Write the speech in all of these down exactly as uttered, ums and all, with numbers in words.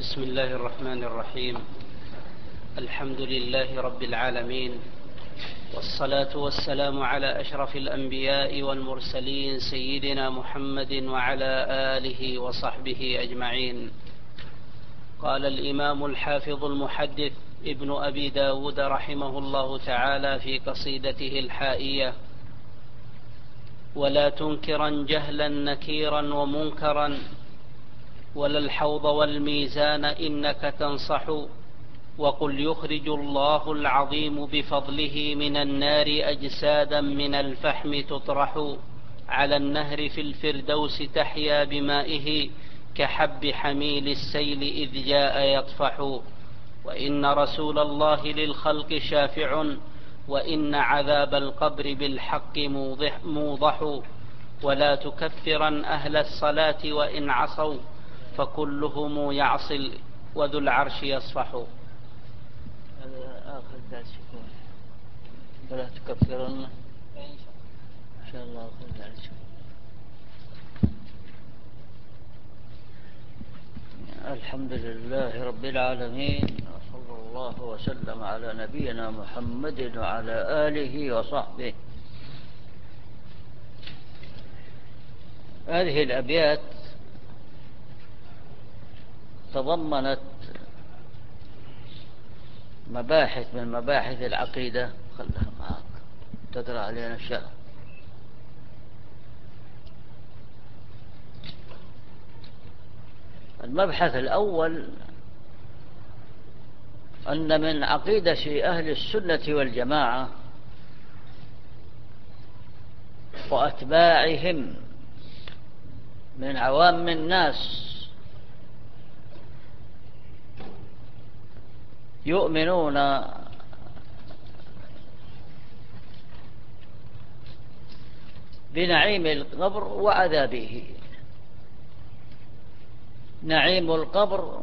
بسم الله الرحمن الرحيم. الحمد لله رب العالمين، والصلاة والسلام على أشرف الأنبياء والمرسلين سيدنا محمد وعلى آله وصحبه أجمعين. قال الإمام الحافظ المحدث ابن أبي داود رحمه الله تعالى في قصيدته الحائية: ولا تنكرا جهلا نكيرا ومنكرا، ولا الحوض والميزان إنك تنصح، وقل يخرج الله العظيم بفضله من النار أجسادا من الفحم تطرح، على النهر في الفردوس تحيا بمائه، كحب حميل السيل إذ جاء يطفح، وإن رسول الله للخلق شافع، وإن عذاب القبر بالحق موضح, موضح، ولا تكفرا أهل الصلاة وإن عصوا، فكلهم يعصي وذو العرش يصفح. هذا آخر درس يكون، ولا تكفرن إن شاء الله آخر درس. الحمد لله رب العالمين، وصلى الله وسلم على نبينا محمد وعلى آله وصحبه. هذه الأبيات تضمنت مباحث من مباحث العقيدة. خلها معك تقرأ علينا الشرح. المبحث الأول أن من عقيدة أهل السنة والجماعة وأتباعهم من عوام الناس يؤمنون بنعيم القبر وعذابه. نعيم القبر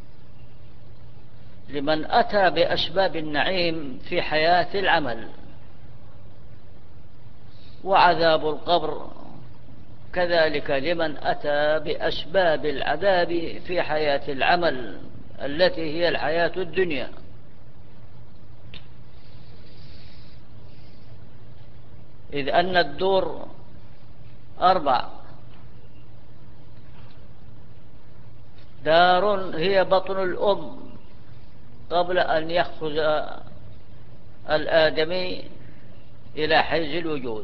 لمن أتى بأسباب النعيم في حياة العمل، وعذاب القبر كذلك لمن أتى بأسباب العذاب في حياة العمل التي هي الحياة الدنيا. إذ أن الدور أربع: دار هي بطن الأم قبل أن يخرج الآدمي إلى حيز الوجود،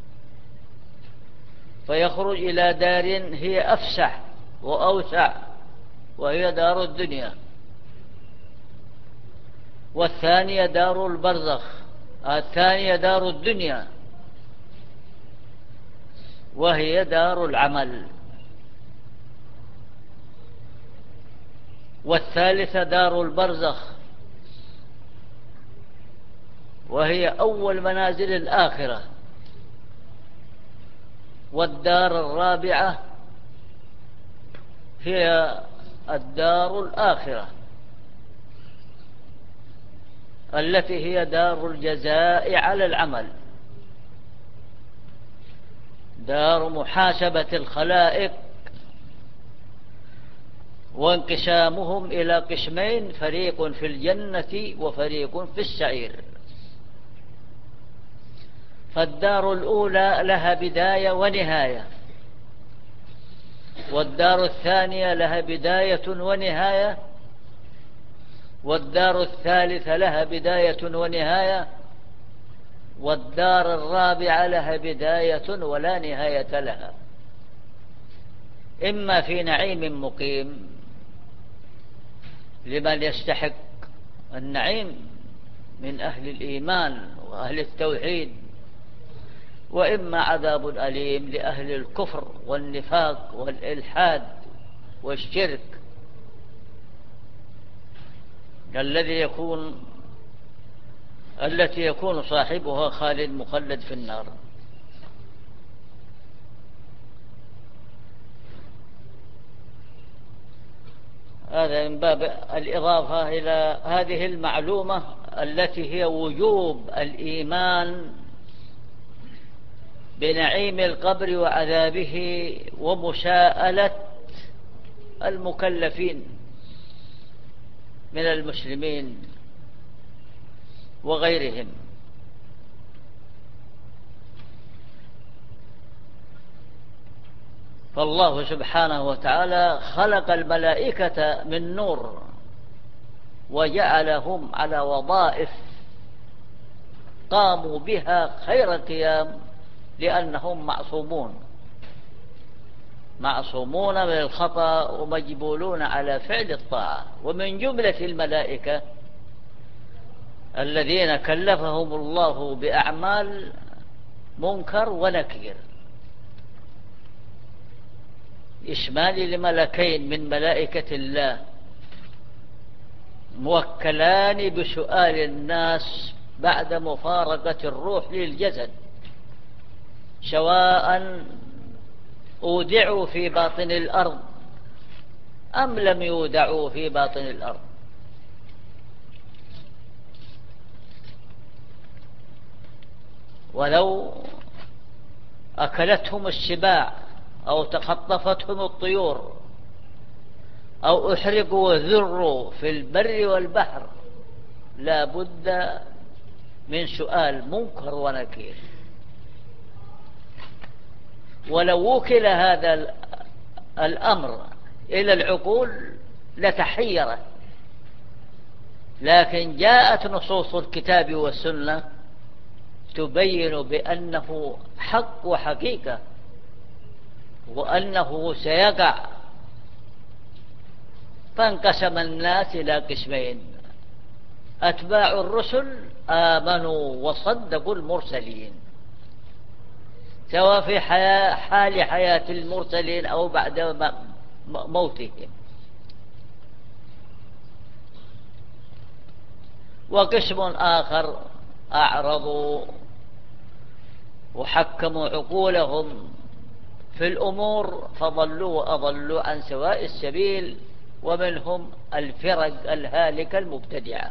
فيخرج إلى دار هي أفسح وأوسع، وهي دار الدنيا. والثانية دار البرزخ، الثانية دار الدنيا وهي دار العمل. والثالثة دار البرزخ وهي أول منازل الآخرة. والدار الرابعة هي الدار الآخرة التي هي دار الجزاء على العمل، دار محاسبة الخلائق وانقسامهم إلى قسمين: فريق في الجنة وفريق في السعير. فالدار الأولى لها بداية ونهاية، والدار الثانية لها بداية ونهاية، والدار الثالثة لها بداية ونهاية، والدار الرابعة لها بداية ولا نهاية لها، إما في نعيم مقيم لمن يستحق النعيم من أهل الإيمان وأهل التوحيد، وإما عذاب أليم لأهل الكفر والنفاق والإلحاد والشرك الذي يكون التي يكون صاحبها خالد مخلد في النار. هذا من باب الإضافة إلى هذه المعلومة التي هي وجوب الإيمان بنعيم القبر وعذابه ومساءلة المكلفين من المسلمين وغيرهم. فالله سبحانه وتعالى خلق الملائكة من نور وجعلهم على وظائف قاموا بها خير قيام، لأنهم معصومون معصومون من الخطأ ومجبولون على فعل الطاعة. ومن جملة الملائكة الذين كلفهم الله بأعمال منكر ونكير، إشمال لملكين من ملائكة الله موكلان بسؤال الناس بعد مفارقة الروح للجسد، سواء أودعوا في باطن الأرض أم لم يودعوا في باطن الأرض. ولو أكلتهم السباع أو تخطفتهم الطيور أو أحرقوا وذروا في البر والبحر لا بد من سؤال منكر ونكير. ولو وكل هذا الأمر إلى العقول لتحيرت، لكن جاءت نصوص الكتاب والسنة تبين بأنه حق وحقيقة، وأنه سيقع. فانقسم الناس إلى قسمين: أتباع الرسل آمنوا وصدقوا المرسلين، سواء في حياة حال حياة المرسلين أو بعد موتهم. وقسم آخر أعرضوا وحكموا عقولهم في الأمور فضلوا وأضلوا عن سواء السبيل، ومنهم الفرق الهالكة المبتدعة.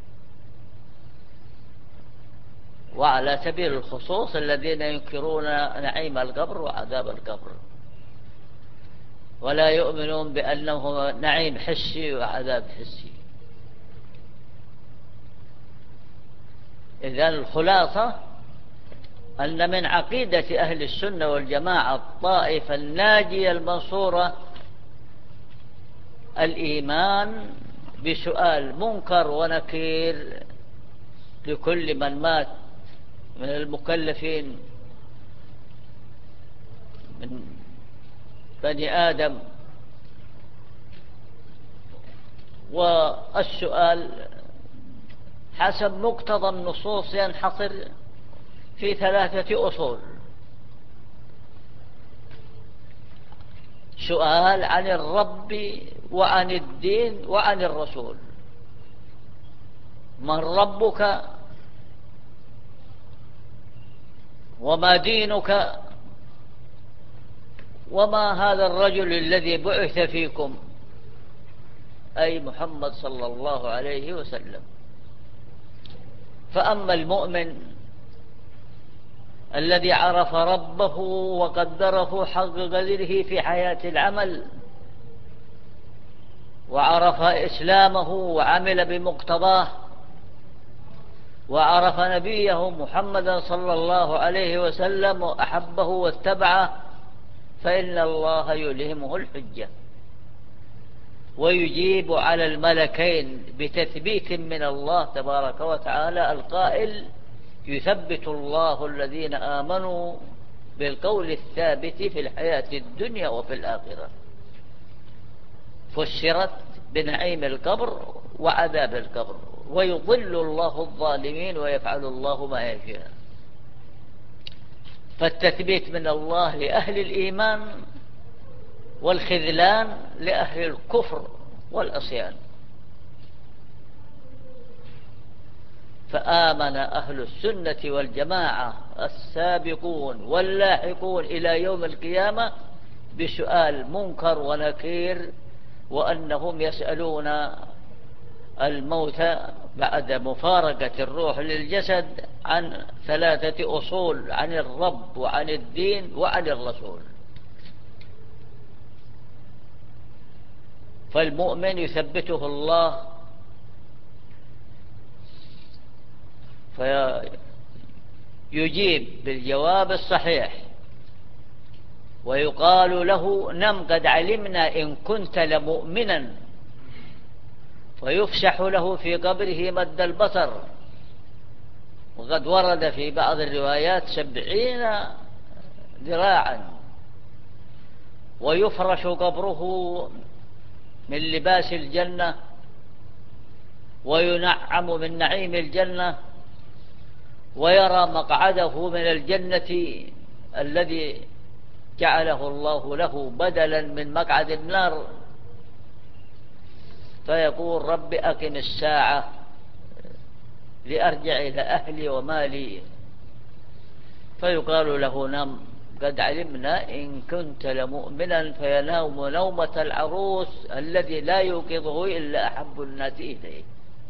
وعلى سبيل الخصوص الذين ينكرون نعيم القبر وعذاب القبر، ولا يؤمنون بأنه نعيم حسي وعذاب حسي. إذن الخلاصة أن من عقيدة أهل السنة والجماعة الطائفة الناجية المنصورة الإيمان بسؤال منكر ونكير لكل من مات من المكلفين من بني آدم. والسؤال حسب مقتضى النصوص ينحصر في ثلاثة أصول: سؤال عن الرب وعن الدين وعن الرسول. من ربك وما دينك وما هذا الرجل الذي بعث فيكم، أي محمد صلى الله عليه وسلم. فأما المؤمن الذي عرف ربه وقدره حق قدره في حياة العمل، وعرف إسلامه وعمل بمقتضاه، وعرف نبيه محمدا صلى الله عليه وسلم وأحبه واتبعه، فإن الله يلهمه الحجة ويجيب على الملكين بتثبيت من الله تبارك وتعالى القائل: يثبت الله الذين آمنوا بالقول الثابت في الحياة الدنيا وفي الآخرة. فسرت بنعيم القبر وعذاب القبر، ويضل الله الظالمين ويفعل الله ما يشاء. فالتثبيت من الله لأهل الإيمان، والخذلان لأهل الكفر والعصيان. فآمن أهل السنة والجماعة السابقون واللاحقون إلى يوم القيامة بسؤال منكر ونكير، وأنهم يسألون الموت بعد مفارقة الروح للجسد عن ثلاثة أصول: عن الرب وعن الدين وعن الرسول. فالمؤمن يثبته الله فيجيب بالجواب الصحيح ويقال له نم قد علمنا إن كنت لمؤمنا، فيفسح له في قبره مد البصر. وقد ورد في بعض الروايات سبعين ذراعا، ويفرش قبره من لباس الجنة، وينعم من نعيم الجنة، ويرى مقعده من الجنة الذي جعله الله له بدلا من مقعد النار، فيقول رب أقم الساعة لأرجع إلى أهلي ومالي، فيقال له نم قد علمنا إن كنت لمؤمنا، فينام نومة العروس الذي لا يوقظه إلا أحب الناس إليه،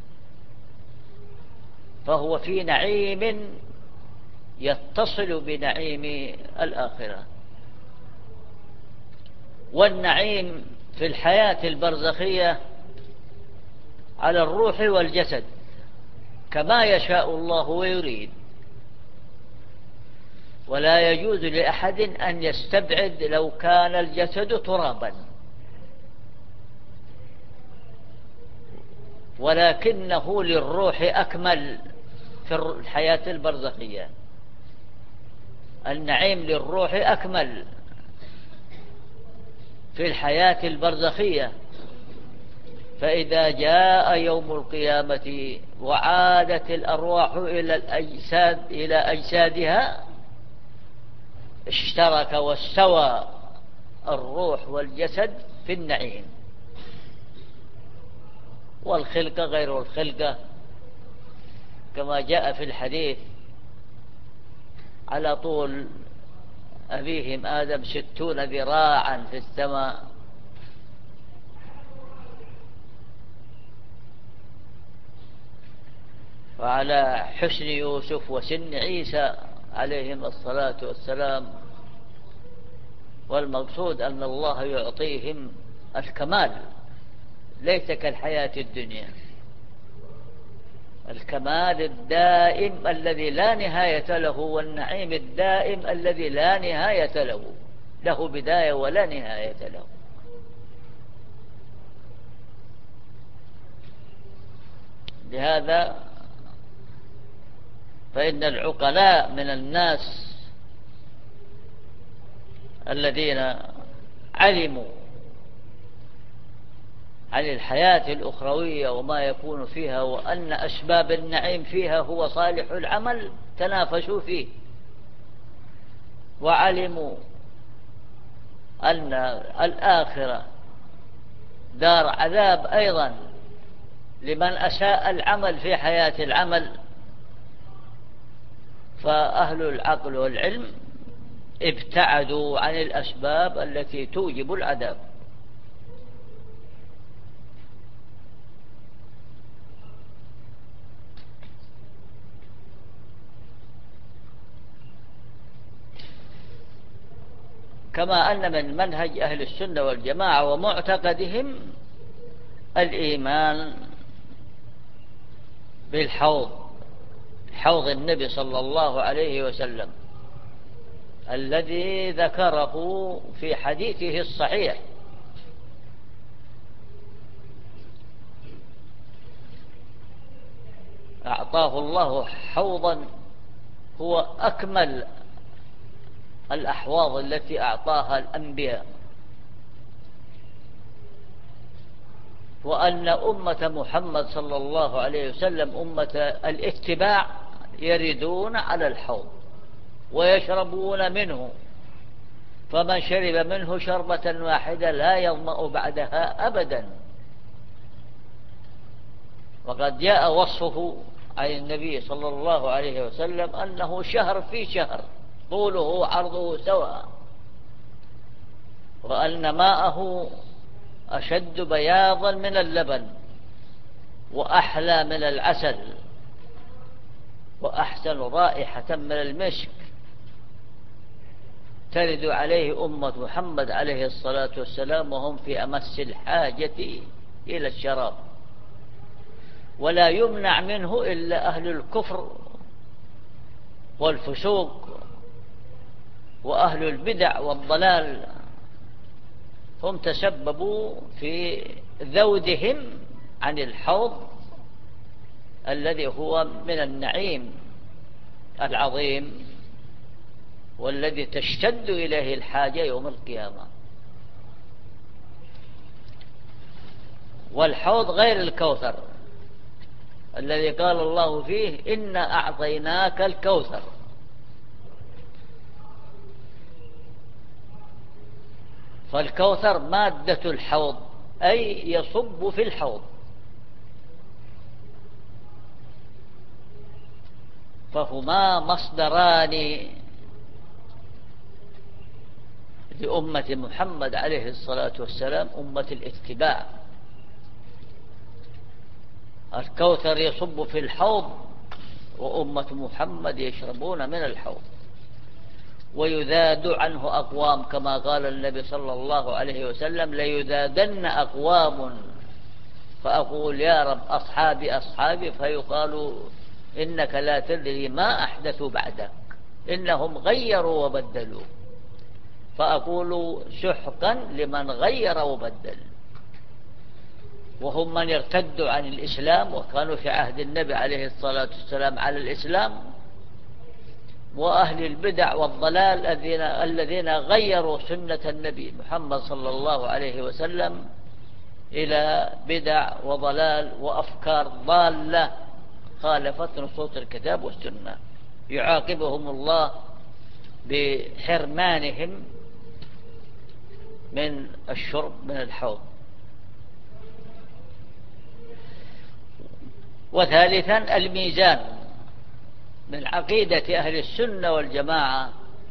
فهو في نعيم يتصل بنعيم الآخرة. والنعيم في الحياة البرزخية على الروح والجسد كما يشاء الله ويريد، ولا يجوز لأحد أن يستبعد لو كان الجسد ترابا، ولكنه للروح أكمل في الحياة البرزخية. النعيم للروح أكمل في الحياة البرزخية، فإذا جاء يوم القيامة وعادت الأرواح إلى الأجساد إلى أجسادها اشترك واستوى الروح والجسد في النعيم. والخلقة غير الخلقة كما جاء في الحديث على طول أبيهم آدم ستون ذراعا في السماء، وعلى حسن يوسف وسن عيسى عليهم الصلاة والسلام. والمقصود أن الله يعطيهم الكمال ليس كالحياة الدنيا، الكمال الدائم الذي لا نهاية له، والنعيم الدائم الذي لا نهاية له، له بداية ولا نهاية له. لهذا فإن العقلاء من الناس الذين علموا عن الحياة الأخروية وما يكون فيها، وأن أسباب النعيم فيها هو صالح العمل، تنافسوا فيه، وعلموا أن الآخرة دار عذاب أيضا لمن أساء العمل في حياة العمل. فأهل العقل والعلم ابتعدوا عن الأسباب التي توجب العذاب. كما أن من منهج أهل السنة والجماعة ومعتقدهم الإيمان بالحوض، حوض النبي صلى الله عليه وسلم الذي ذكره في حديثه الصحيح، أعطاه الله حوضا هو أكمل الأحواض التي أعطاها الأنبياء، وأن أمة محمد صلى الله عليه وسلم أمة الاتباع يردون على الحوض ويشربون منه، فمن شرب منه شربة واحدة لا يظمأ بعدها أبدا. وقد جاء وصفه عن النبي صلى الله عليه وسلم أنه شهر في شهر طوله عرضه سواء، وأن ماءه أشد بياضا من اللبن وأحلى من العسل وأحسن رائحة من المسك، ترد عليه أمة محمد عليه الصلاة والسلام وهم في أمس الحاجة إلى الشراب، ولا يمنع منه إلا أهل الكفر والفسوق وأهل البدع والضلال هم تسببوا في ذودهم عن الحوض الذي هو من النعيم العظيم والذي تشتد إليه الحاجة يوم القيامة. والحوض غير الكوثر الذي قال الله فيه إنا أعطيناك الكوثر. فالكوثر مادة الحوض أي يصب في الحوض، فهما مصدران لأمة محمد عليه الصلاة والسلام، أمة الاتباع. الكوثر يصب في الحوض وأمة محمد يشربون من الحوض، ويذاد عنه أقوام كما قال النبي صلى الله عليه وسلم ليذادن أقوام فأقول يا رب أصحابي أصحابي، فيقال إنك لا تدري ما أحدثوا بعدك إنهم غيروا وبدلوا، فأقول سحقا لمن غير وبدل. وهم من ارتدوا عن الإسلام وكانوا في عهد النبي عليه الصلاة والسلام على الإسلام، وأهل البدع والضلال الذين الذين غيروا سنة النبي محمد صلى الله عليه وسلم إلى بدع وضلال وأفكار ضالة خالفت نصوص الكتاب والسنة، يعاقبهم الله بحرمانهم من الشرب من الحوض. وثالثا الميزان. من عقيدة أهل السنة والجماعة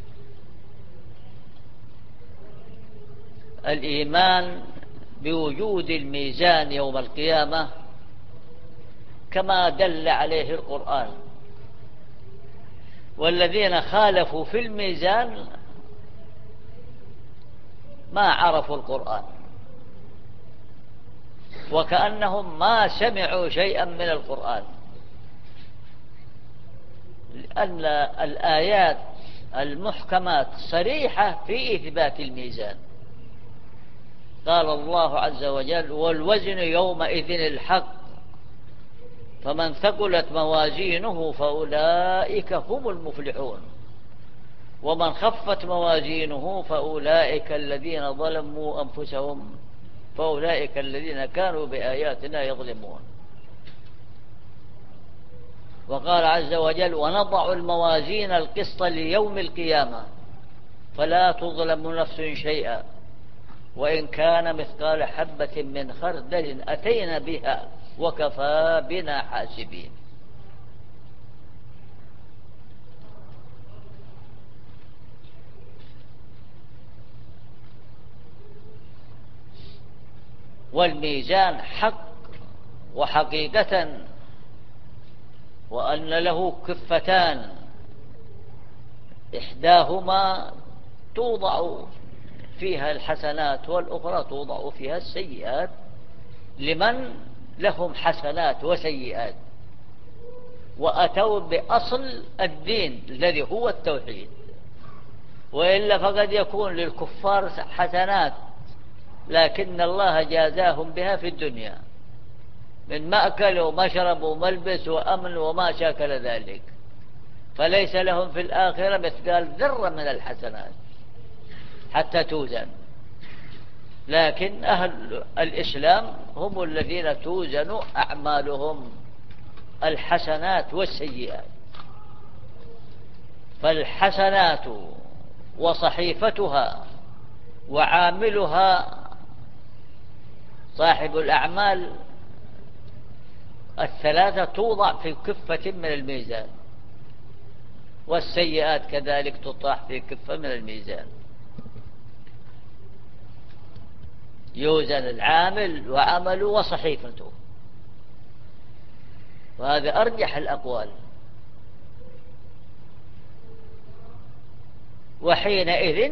الإيمان بوجود الميزان يوم القيامة كما دل عليه القرآن، والذين خالفوا في الميزان ما عرفوا القرآن وكأنهم ما سمعوا شيئا من القرآن، لأن الآيات المحكمات صريحة في إثبات الميزان. قال الله عز وجل والوزن يومئذ الحق فمن ثقلت موازينه فأولئك هم المفلحون ومن خفت موازينه فأولئك الذين ظلموا أنفسهم فأولئك الذين كانوا بآياتنا يظلمون. وقال عز وجل ونضع الموازين القسط ليوم القيامة فلا تظلم نفس شيئا وإن كان مثقال حبة من خردل أتينا بها وكفى بنا حاسبين. والميزان حق وحقيقة، وأن له كفتان إحداهما توضع فيها الحسنات والأخرى توضع فيها السيئات لمن لهم حسنات وسيئات وأتوا بأصل الدين الذي هو التوحيد. وإلا فقد يكون للكفار حسنات لكن الله جازاهم بها في الدنيا من مأكل ومشرب وملبس وأمن وما شاكل ذلك، فليس لهم في الآخرة مثقال ذرة من الحسنات حتى توزن. لكن أهل الإسلام هم الذين توزن أعمالهم الحسنات والسيئات، فالحسنات وصحيفتها وعاملها صاحب الأعمال الثلاثة توضع في كفة من الميزان، والسيئات كذلك تطاح في كفة من الميزان. يوزن العامل وعمله وصحيفته، وهذا أرجح الأقوال. وحينئذ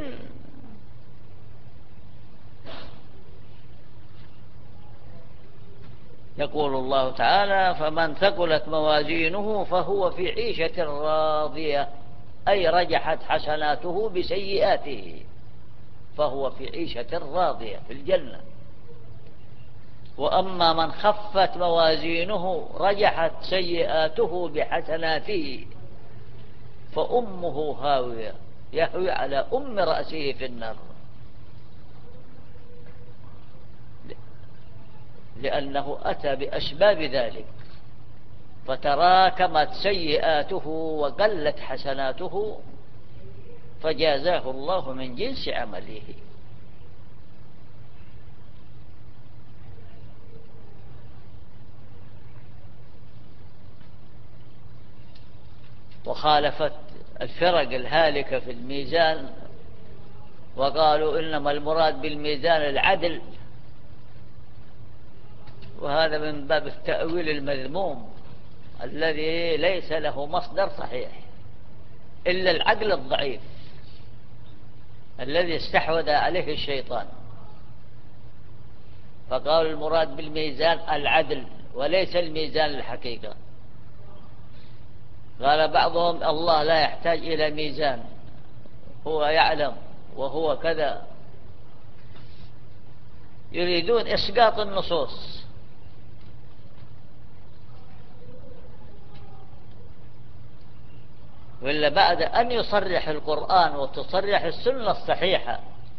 يقول الله تعالى فمن ثقلت موازينه فهو في عيشة راضية أي رجحت حسناته بسيئاته، فهو في عيشة راضية في الجنة. وأما من خفت موازينه رجحت سيئاته بحسناته فأمه هاوية، يهوي على أم رأسه في النار، لأنه أتى بأسباب ذلك، فتراكمت سيئاته وقلت حسناته فجازاه الله من جنس عمله. وخالفت الفرق الهالكة في الميزان وقالوا إنما المراد بالميزان العدل، وهذا من باب التأويل المذموم الذي ليس له مصدر صحيح إلا العقل الضعيف الذي استحوذ عليه الشيطان، فقالوا المراد بالميزان العدل وليس الميزان الحقيقة. قال بعضهم الله لا يحتاج إلى ميزان، هو يعلم وهو كذا، يريدون إسقاط النصوص. وإلا بعد أن يصرح القرآن وتصرح السنة الصحيحة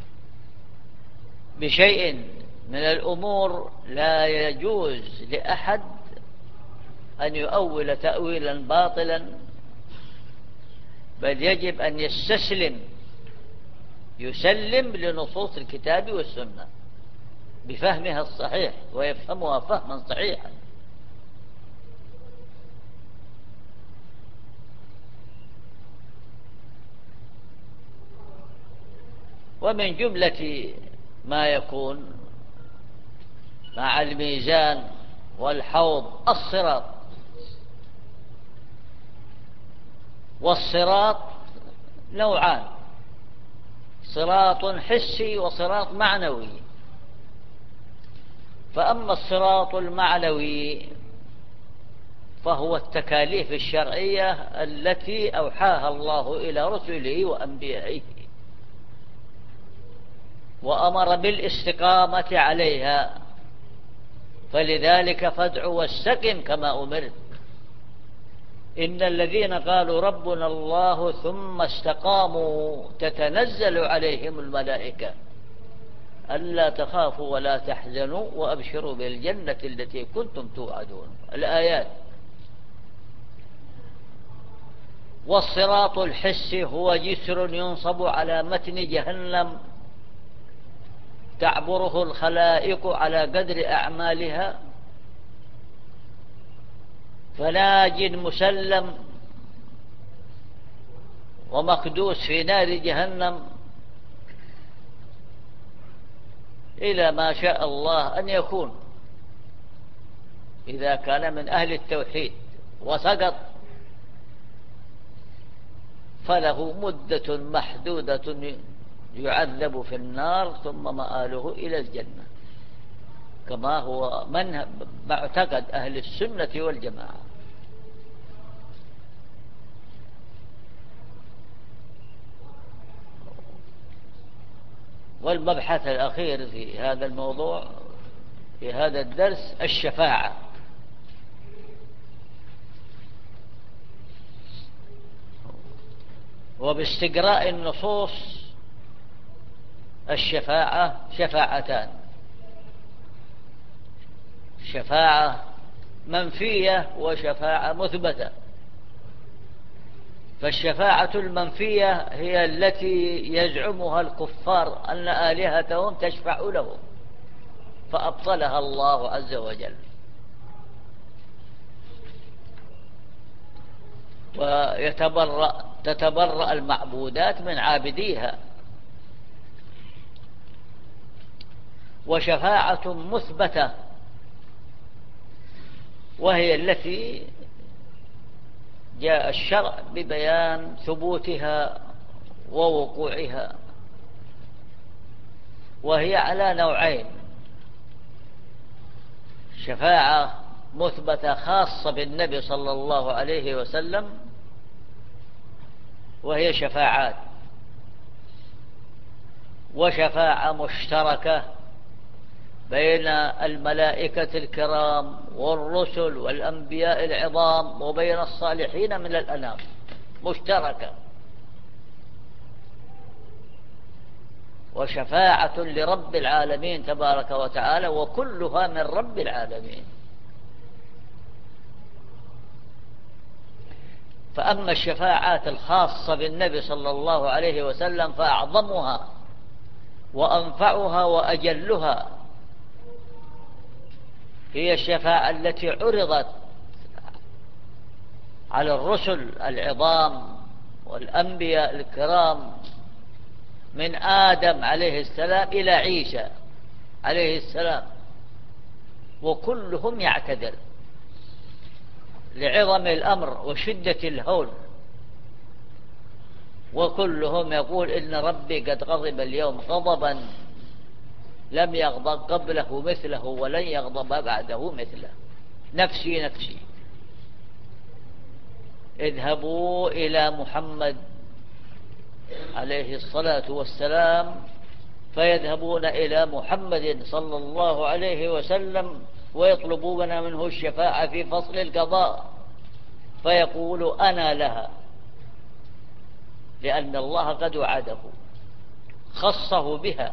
بشيء من الأمور لا يجوز لأحد أن يؤول تأويلا باطلا، بل يجب أن يستسلم يسلم لنصوص الكتاب والسنة بفهمها الصحيح ويفهمها فهما صحيحا. ومن جملة ما يكون مع الميزان والحوض الصراط. والصراط نوعان، صراط حسي وصراط معنوي. فأما الصراط المعنوي فهو التكاليف الشرعية التي أوحاها الله إلى رسله وأنبيائه وأمر بالاستقامة عليها، فلذلك فادع واستقم كما أمرت. إن الذين قالوا ربنا الله ثم استقاموا تتنزل عليهم الملائكة ألا تخافوا ولا تحزنوا وأبشروا بالجنة التي كنتم توعدون. الآيات. والصراط الحسي هو جسر ينصب على متن جهنم تعبره الخلائق على قدر أعمالها، فناج مسلم ومكدوس في نار جهنم إلى ما شاء الله أن يكون إذا كان من أهل التوحيد وسقط، فله مدة محدودة يعذب في النار ثم مآله إلى الجنة، كما هو منهج معتقد أهل السنة والجماعة. والمبحث الأخير في هذا الموضوع في هذا الدرس الشفاعة. وباستقراء النصوص الشفاعة شفاعتان: شفاعة منفية وشفاعة مثبتة. فالشفاعة المنفية هي التي يزعمها الكفار أن آلهتهم تشفع لهم فأبطلها الله عز وجل، ويتبرأ تتبرأ المعبودات من عابديها. وشفاعة مثبتة وهي التي جاء الشرع ببيان ثبوتها ووقوعها، وهي على نوعين: شفاعة مثبتة خاصة بالنبي صلى الله عليه وسلم، وهي شفاعات، وشفاعة مشتركة بين الملائكة الكرام والرسل والأنبياء العظام وبين الصالحين من الأنام، مشتركة، وشفاعة لرب العالمين تبارك وتعالى، وكلها من رب العالمين. فأما الشفاعات الخاصة بالنبي صلى الله عليه وسلم فأعظمها وأنفعها وأجلها هي الشفاعة التي عرضت على الرسل العظام والأنبياء الكرام من آدم عليه السلام إلى عيسى عليه السلام، وكلهم يعتذر لعظم الأمر وشدة الهول، وكلهم يقول إن ربي قد غضب اليوم غضبا لم يغضب قبله مثله ولن يغضب بعده مثله، نفسي نفسي. اذهبوا إلى محمد عليه الصلاة والسلام، فيذهبون إلى محمد صلى الله عليه وسلم ويطلبون منه الشفاعة في فصل القضاء، فيقول أنا لها، لأن الله قد وعده خصه بها،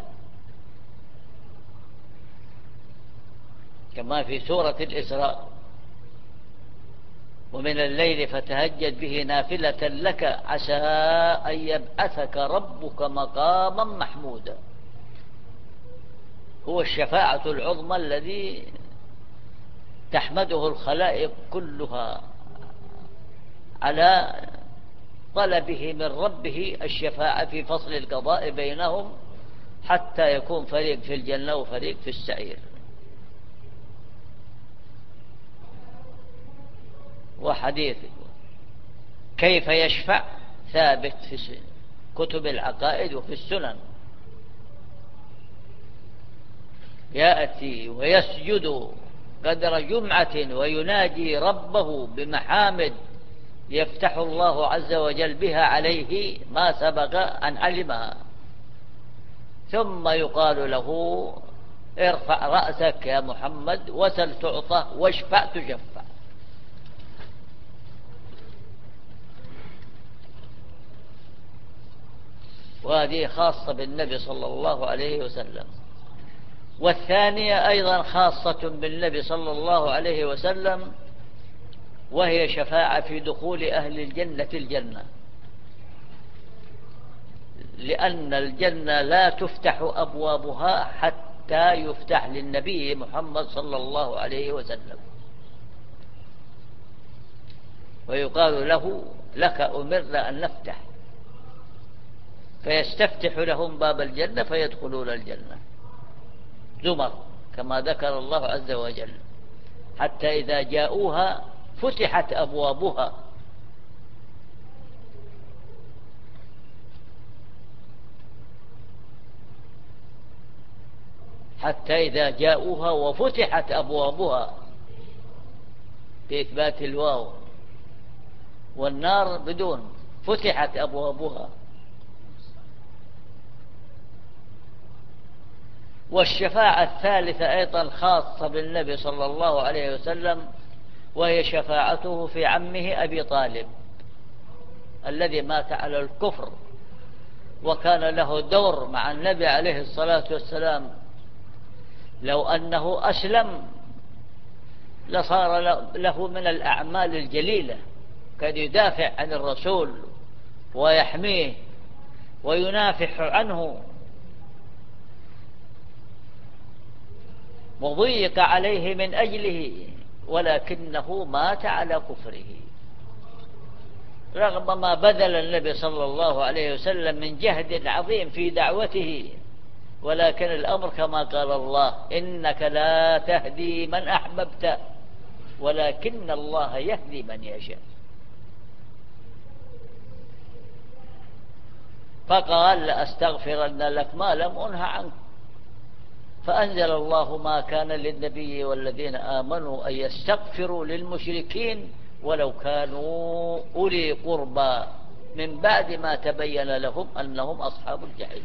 كما في سورة الإسراء: ومن الليل فتهجد به نافلة لك عسى أن يبعثك ربك مقاما محمودا. هو الشفاعة العظمى الذي تحمده الخلائق كلها على طلبه من ربه الشفاعة في فصل القضاء بينهم، حتى يكون فريق في الجنة وفريق في السعير. وحديث كيف يشفع ثابت في كتب العقائد وفي السنن. يأتي ويسجد قدر جمعة ويناجي ربه بمحامد يفتح الله عز وجل بها عليه ما سبق أن علمها، ثم يقال له: ارفع رأسك يا محمد وسل تعطى واشفع تشفع. وهذه خاصة بالنبي صلى الله عليه وسلم. والثانية أيضا خاصة بالنبي صلى الله عليه وسلم، وهي شفاعة في دخول أهل الجنة الجنة، لأن الجنة لا تفتح أبوابها حتى يفتح للنبي محمد صلى الله عليه وسلم، ويقال له: لك أمرنا أن نفتح، فيستفتح لهم باب الجنة فيدخلون الجنة زمر كما ذكر الله عز وجل، حتى إذا جاءوها فتحت أبوابها، حتى إذا جاءوها وفتحت أبوابها بإثبات الواو، والنار بدون فتحت أبوابها. والشفاعة الثالثة أيضا خاصة بالنبي صلى الله عليه وسلم، وهي شفاعته في عمه أبي طالب الذي مات على الكفر، وكان له دور مع النبي عليه الصلاة والسلام. لو أنه أسلم لصار له من الأعمال الجليلة، كان يدافع عن الرسول ويحميه وينافح عنه، وضيق عليه من أجله، ولكنه مات على كفره رغم ما بذل النبي صلى الله عليه وسلم من جهد عظيم في دعوته. ولكن الأمر كما قال الله: إنك لا تهدي من أحببت ولكن الله يهدي من يشاء. فقال: لأستغفرن لك ما لم أنه عنك. فأنزل الله: ما كان للنبي والذين آمنوا أن يستغفروا للمشركين ولو كانوا أولي قربى من بعد ما تبين لهم أنهم أصحاب الجحيم.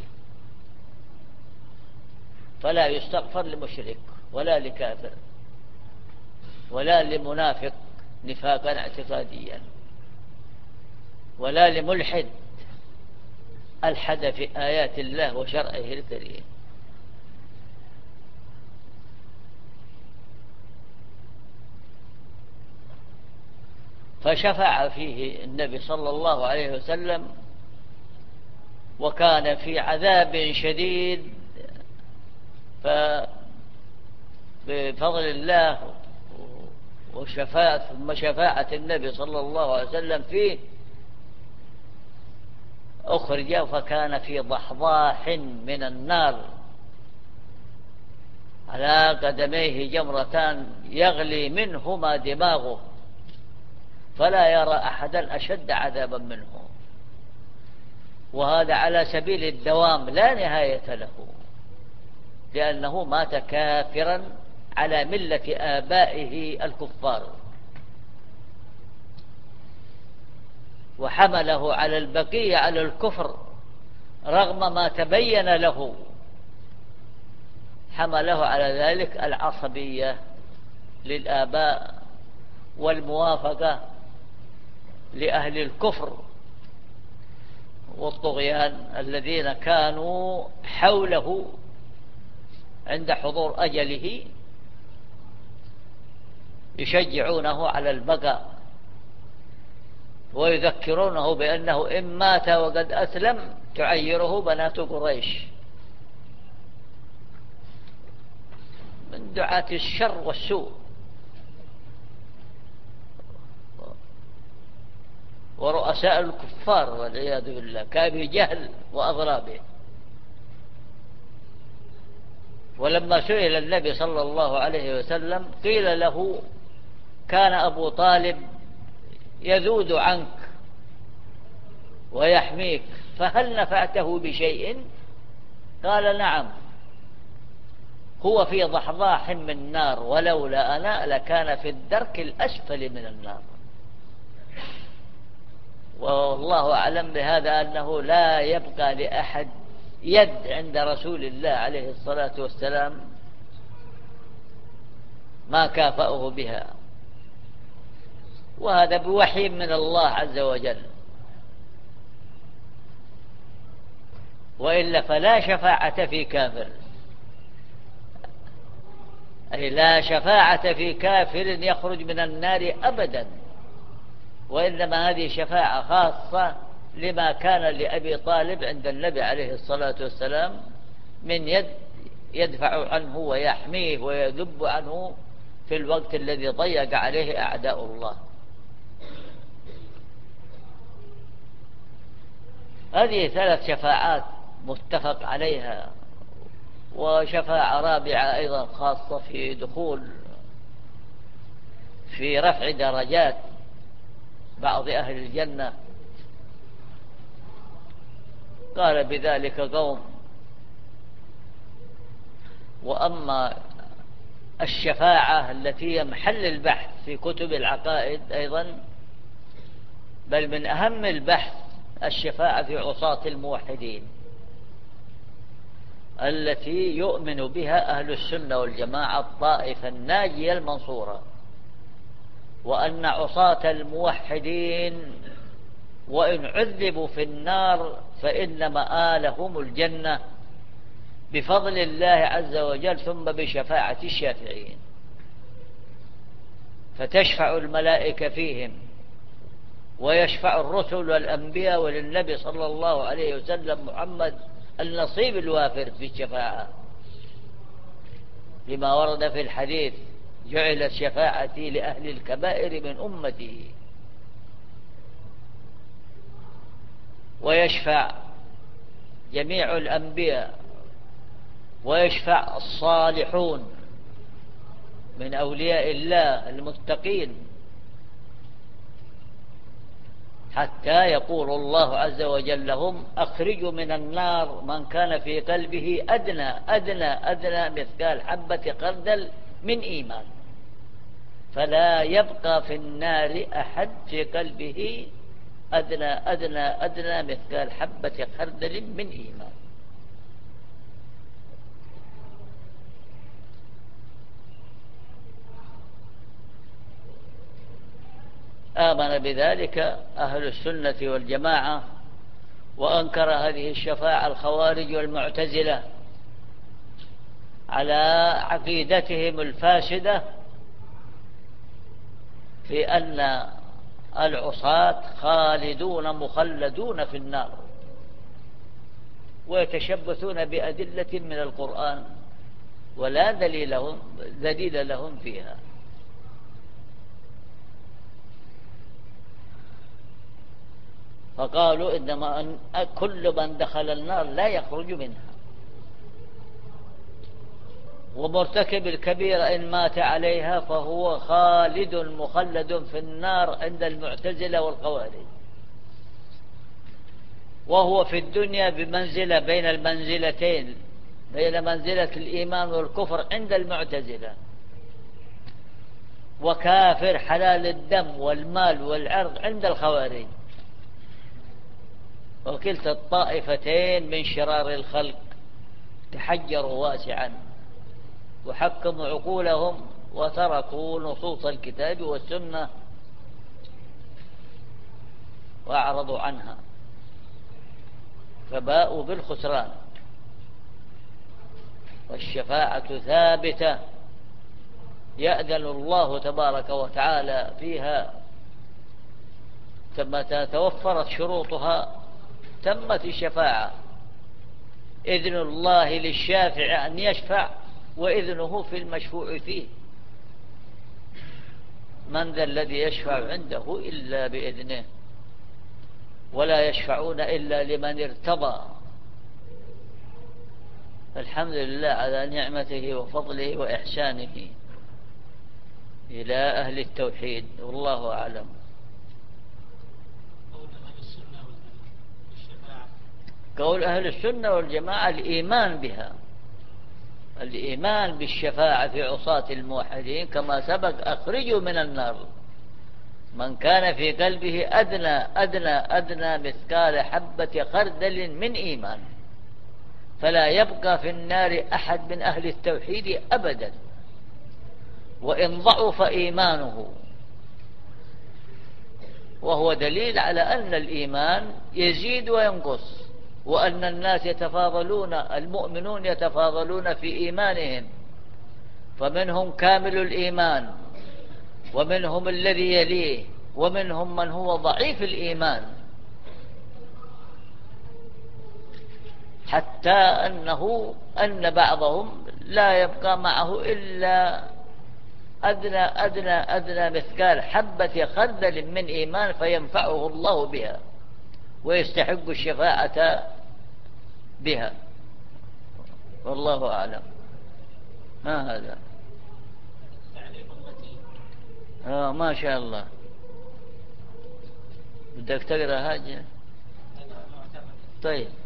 فلا يستغفر لمشرك ولا لكافر ولا لمنافق نفاقا اعتقاديا ولا لملحد ألحد في آيات الله وشرعه الكريم. فشفع فيه النبي صلى الله عليه وسلم، وكان في عذاب شديد، فبفضل الله وشفاعة ثم شفاعة النبي صلى الله عليه وسلم فيه أخرج، فكان في ضحضاح من النار، على قدميه جمرتان يغلي منهما دماغه، فلا يرى أحدا أشد عذابا منه، وهذا على سبيل الدوام لا نهاية له، لأنه مات كافرا على ملة آبائه الكفار، وحمله على البقية على الكفر رغم ما تبين له، حمله على ذلك العصبية للآباء والموافقة لأهل الكفر والطغيان الذين كانوا حوله عند حضور أجله يشجعونه على البقاء ويذكرونه بأنه إن مات وقد أسلم تعيره بنات قريش، من دعاة الشر والسوء ورؤساء الكفار والعياذ بالله كأبي جهل وأضرابه. ولما سئل النبي صلى الله عليه وسلم قيل له كان أبو طالب يذود عنك ويحميك، فهل نفعته بشيء؟ قال نعم، هو في ضحضاح من نار، ولولا أنا لكان في الدرك الأسفل من النار. والله أعلم بهذا أنه لا يبقى لأحد يد عند رسول الله عليه الصلاة والسلام ما كافأه بها، وهذا بوحي من الله عز وجل، وإلا فلا شفاعة في كافر، أي لا شفاعة في كافر يخرج من النار أبدا، وإنما هذه شفاعة خاصة لما كان لأبي طالب عند النبي عليه الصلاة والسلام من يد يدفع عنه ويحميه ويذب عنه في الوقت الذي ضيق عليه أعداء الله. هذه ثلاث شفاعات متفق عليها، وشفاعة رابعة أيضا خاصة في دخول في رفع درجات بعض أهل الجنة، قال بذلك قوم. وأما الشفاعة التي هي محل البحث في كتب العقائد أيضا، بل من أهم البحث الشفاعة في عصاة الموحدين التي يؤمن بها أهل السنة والجماعة الطائفة الناجية المنصورة، وأن عصاة الموحدين وإن عذبوا في النار فإن مآلهم الجنة بفضل الله عز وجل، ثم بشفاعة الشافعين، فتشفع الملائكة فيهم ويشفع الرسل والأنبياء، وللنبي صلى الله عليه وسلم محمد النصيب الوافر في الشفاعة، لما ورد في الحديث جعلت شفاعتي لأهل الكبائر من أمتي. ويشفع جميع الأنبياء، ويشفع الصالحون من أولياء الله المتقين، حتى يقول الله عز وجل لهم أخرجوا من النار من كان في قلبه أدنى أدنى أدنى مثقال حبة خردل من إيمان، فلا يبقى في النار أحد في قلبه أدنى أدنى أدنى مثقال حبة خردل من إيمان. آمن بذلك أهل السنة والجماعة، وأنكر هذه الشفاعة الخوارج والمعتزلة على عقيدتهم الفاسدة في أن العصاة خالدون مخلدون في النار، ويتشبثون بأدلة من القرآن ولا دليل لهم, دليل لهم فيها. فقالوا إنما أن كل من دخل النار لا يخرج منها، ومرتكب الكبيرة إن مات عليها فهو خالد مخلد في النار عند المعتزلة والخوارج، وهو في الدنيا بمنزلة بين المنزلتين، بين منزلة الإيمان والكفر عند المعتزلة، وكافر حلال الدم والمال والعرض عند الخوارج. وكلتا الطائفتين من شرار الخلق تحجروا واسعا وحكموا عقولهم وتركوا نصوص الكتاب والسنة وأعرضوا عنها، فباءوا بالخسران. والشفاعة ثابتة يأذن الله تبارك وتعالى فيها، متى توفرت شروطها تمت الشفاعة. إذن الله للشافع أن يشفع، وإذنه في المشفوع فيه. من ذا الذي يشفع عنده إلا بإذنه، ولا يشفعون إلا لمن ارتضى. الحمد لله على نعمته وفضله وإحسانه إلى أهل التوحيد، والله أعلم. قول أهل السنة والجماعة الإيمان بها، الإيمان بالشفاعة في عصاة الموحدين، كما سبق أخرجوا من النار من كان في قلبه أدنى أدنى أدنى مثقال حبة خردل من إيمان، فلا يبقى في النار أحد من أهل التوحيد أبدا، وإن ضعف إيمانه. وهو دليل على أن الإيمان يزيد وينقص، وأن الناس يتفاضلون، المؤمنون يتفاضلون في إيمانهم، فمنهم كامل الإيمان، ومنهم الذي يليه، ومنهم من هو ضعيف الإيمان، حتى أنه أن بعضهم لا يبقى معه إلا أدنى أدنى أدنى مثقال حبة خردل من إيمان فينفعه الله بها ويستحق الشفاعة بها، والله أعلم. ما هذا؟ آه ما شاء الله. بدك تقرأ حاجة؟ طيب.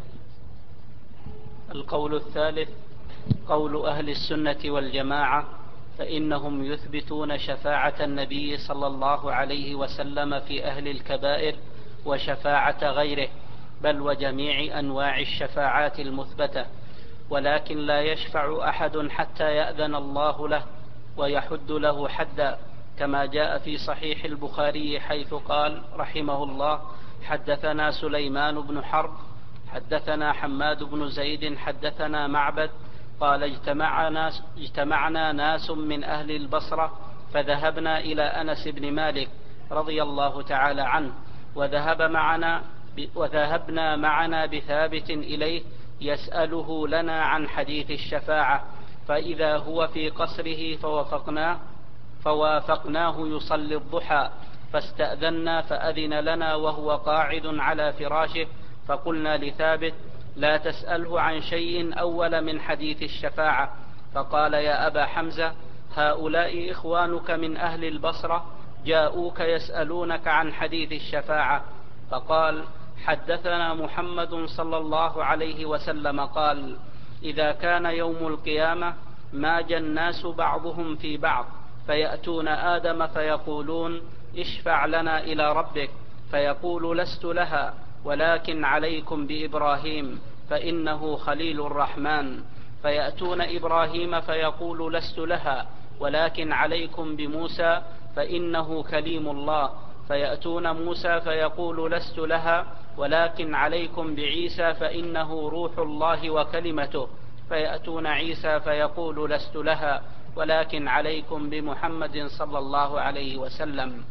القول الثالث قول أهل السنة والجماعة، فإنهم يثبتون شفاعة النبي صلى الله عليه وسلم في أهل الكبائر وشفاعة غيره، بل وجميع أنواع الشفاعات المثبتة، ولكن لا يشفع أحد حتى يأذن الله له ويحد له حدا، كما جاء في صحيح البخاري حيث قال رحمه الله: حدثنا سليمان بن حرب حدثنا حماد بن زيد حدثنا معبد قال اجتمعنا, اجتمعنا ناس من أهل البصرة فذهبنا إلى أنس بن مالك رضي الله تعالى عنه، وذهب معنا وذهبنا معنا بثابت إليه يسأله لنا عن حديث الشفاعة، فإذا هو في قصره فوافقناه فوافقناه يصلي الضحى، فاستأذنا فأذن لنا وهو قاعد على فراشه، فقلنا لثابت: لا تسأله عن شيء أول من حديث الشفاعة. فقال: يا أبا حمزة، هؤلاء إخوانك من أهل البصرة جاءوك يسألونك عن حديث الشفاعة. فقال: حدثنا محمد صلى الله عليه وسلم قال: إذا كان يوم القيامة ماج الناس بعضهم في بعض، فيأتون آدم فيقولون: اشفع لنا إلى ربك، فيقول لست لها ولكن عليكم بإبراهيم فإنه خليل الرحمن. فيأتون إبراهيم فيقول لست لها ولكن عليكم بموسى فإنه كليم الله. فيأتون موسى فيقول لست لها ولكن عليكم بعيسى فإنه روح الله وكلمته. فيأتون عيسى فيقول لست لها ولكن عليكم بمحمد صلى الله عليه وسلم.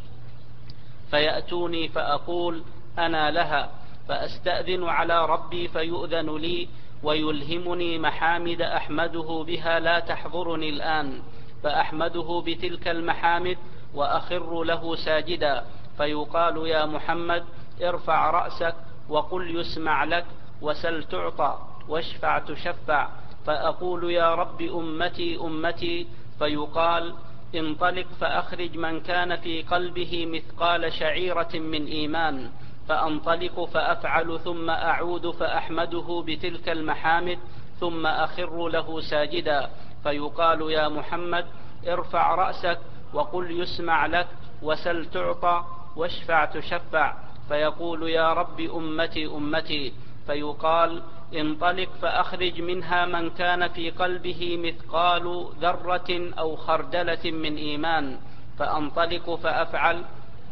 فيأتوني فأقول أنا لها، فأستأذن على ربي فيؤذن لي ويلهمني محامد أحمده بها لا تحضرني الآن، فأحمده بتلك المحامد وأخر له ساجدا. فيقال يا محمد ارفع رأسك وقل يسمع لك وسل تعطى واشفع تشفع. فأقول يا رب أمتي أمتي. فيقال انطلق فأخرج من كان في قلبه مثقال شعيرة من إيمان. فأنطلق فأفعل ثم أعود فأحمده بتلك المحامد ثم أخر له ساجدا. فيقال يا محمد ارفع رأسك وقل يسمع لك وسل تعطى واشفع تشفع. فيقول يا رب أمتي أمتي. فيقال انطلق فأخرج منها من كان في قلبه مثقال ذرة أو خردلة من إيمان. فأنطلق فأفعل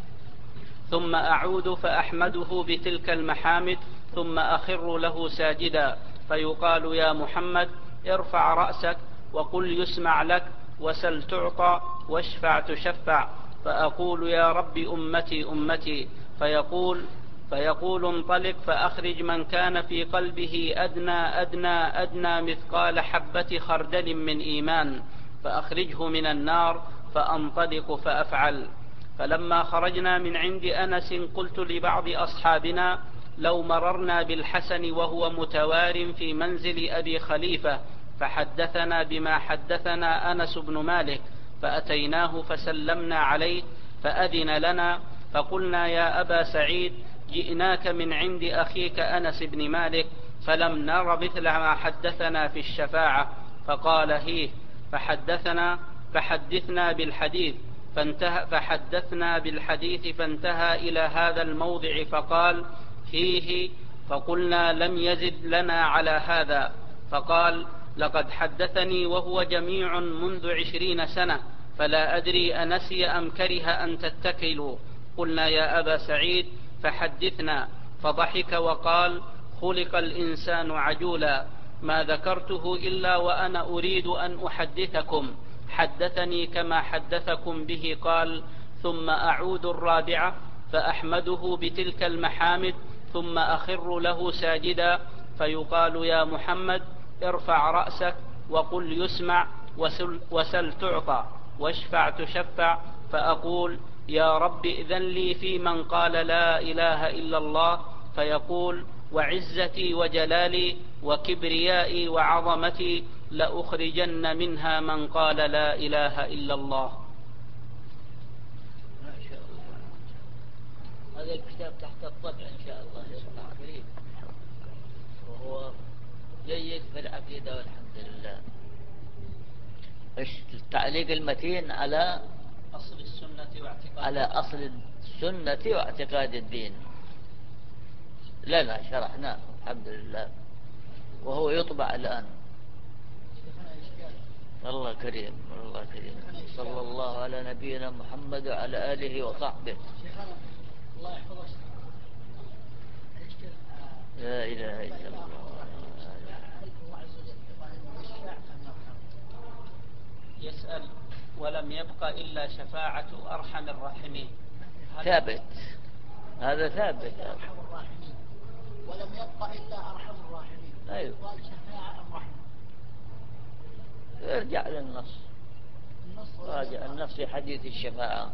ثم أعود فأحمده بتلك المحامد ثم أخر له ساجدا. فيقال يا محمد ارفع رأسك وقل يسمع لك وسل تعطى واشفع تشفع. فأقول يا رب أمتي أمتي. فيقول فيقول انطلق فأخرج من كان في قلبه أدنى أدنى أدنى مثقال حبة خردل من إيمان فأخرجه من النار. فأنطلق فأفعل. فلما خرجنا من عند أنس قلت لبعض أصحابنا لو مررنا بالحسن وهو متوار في منزل أبي خليفة فحدثنا بما حدثنا أنس بن مالك. فأتيناه فسلمنا عليه فأذن لنا فقلنا يا أبا سعيد جئناك من عند أخيك أنس بن مالك فلم نر مثل ما حدثنا في الشفاعة. فقال هيه. فحدثنا فحدثنا بالحديث فانتهى فحدثنا بالحديث فانتهى إلى هذا الموضع فقال هيه. فقلنا لم يزد لنا على هذا. فقال لقد حدثني وهو جميع منذ عشرين سنة فلا أدري أنسي أم كره أن تتكلوا. قلنا يا أبا سعيد فحدثنا. فضحك وقال خلق الإنسان عجولا ما ذكرته إلا وأنا أريد أن أحدثكم. حدثني كما حدثكم به. قال ثم أعود الرابعة فأحمده بتلك المحامد ثم أخر له ساجدا. فيقال يا محمد ارفع رأسك وقل يسمع وسل, وسل تعطى واشفع تشفع. فأقول يا رب إذن لي في من قال لا إله إلا الله. فيقول وعزتي وجلالي وكبريائي وعظمتي لأخرجن منها من قال لا إله إلا الله. ما شاء الله. هذا الكتاب تحت الطبع إن شاء الله يطلع قريب وهو جيد في العقيدة والحمد لله. التعليق المتين على أصل السنة واعتقاد على أصل السنة واعتقاد الدين. لا لا شرحناه الحمد لله وهو يطبع الآن. الله كريم الله كريم. صلى الله على نبينا محمد وعلى آله وصحبه. الله يحفظك. لا إله إلا الله. يسأل ولم يبق إلا شفاعة أرحم الراحمين. ثابت هذا ثابت. أرحم الراحمين ولم يبق إلا أرحم الراحمين. أيوه. قال شفاعة الرحمة. ارجع للنص. راجع النص في حديث الشفاعة.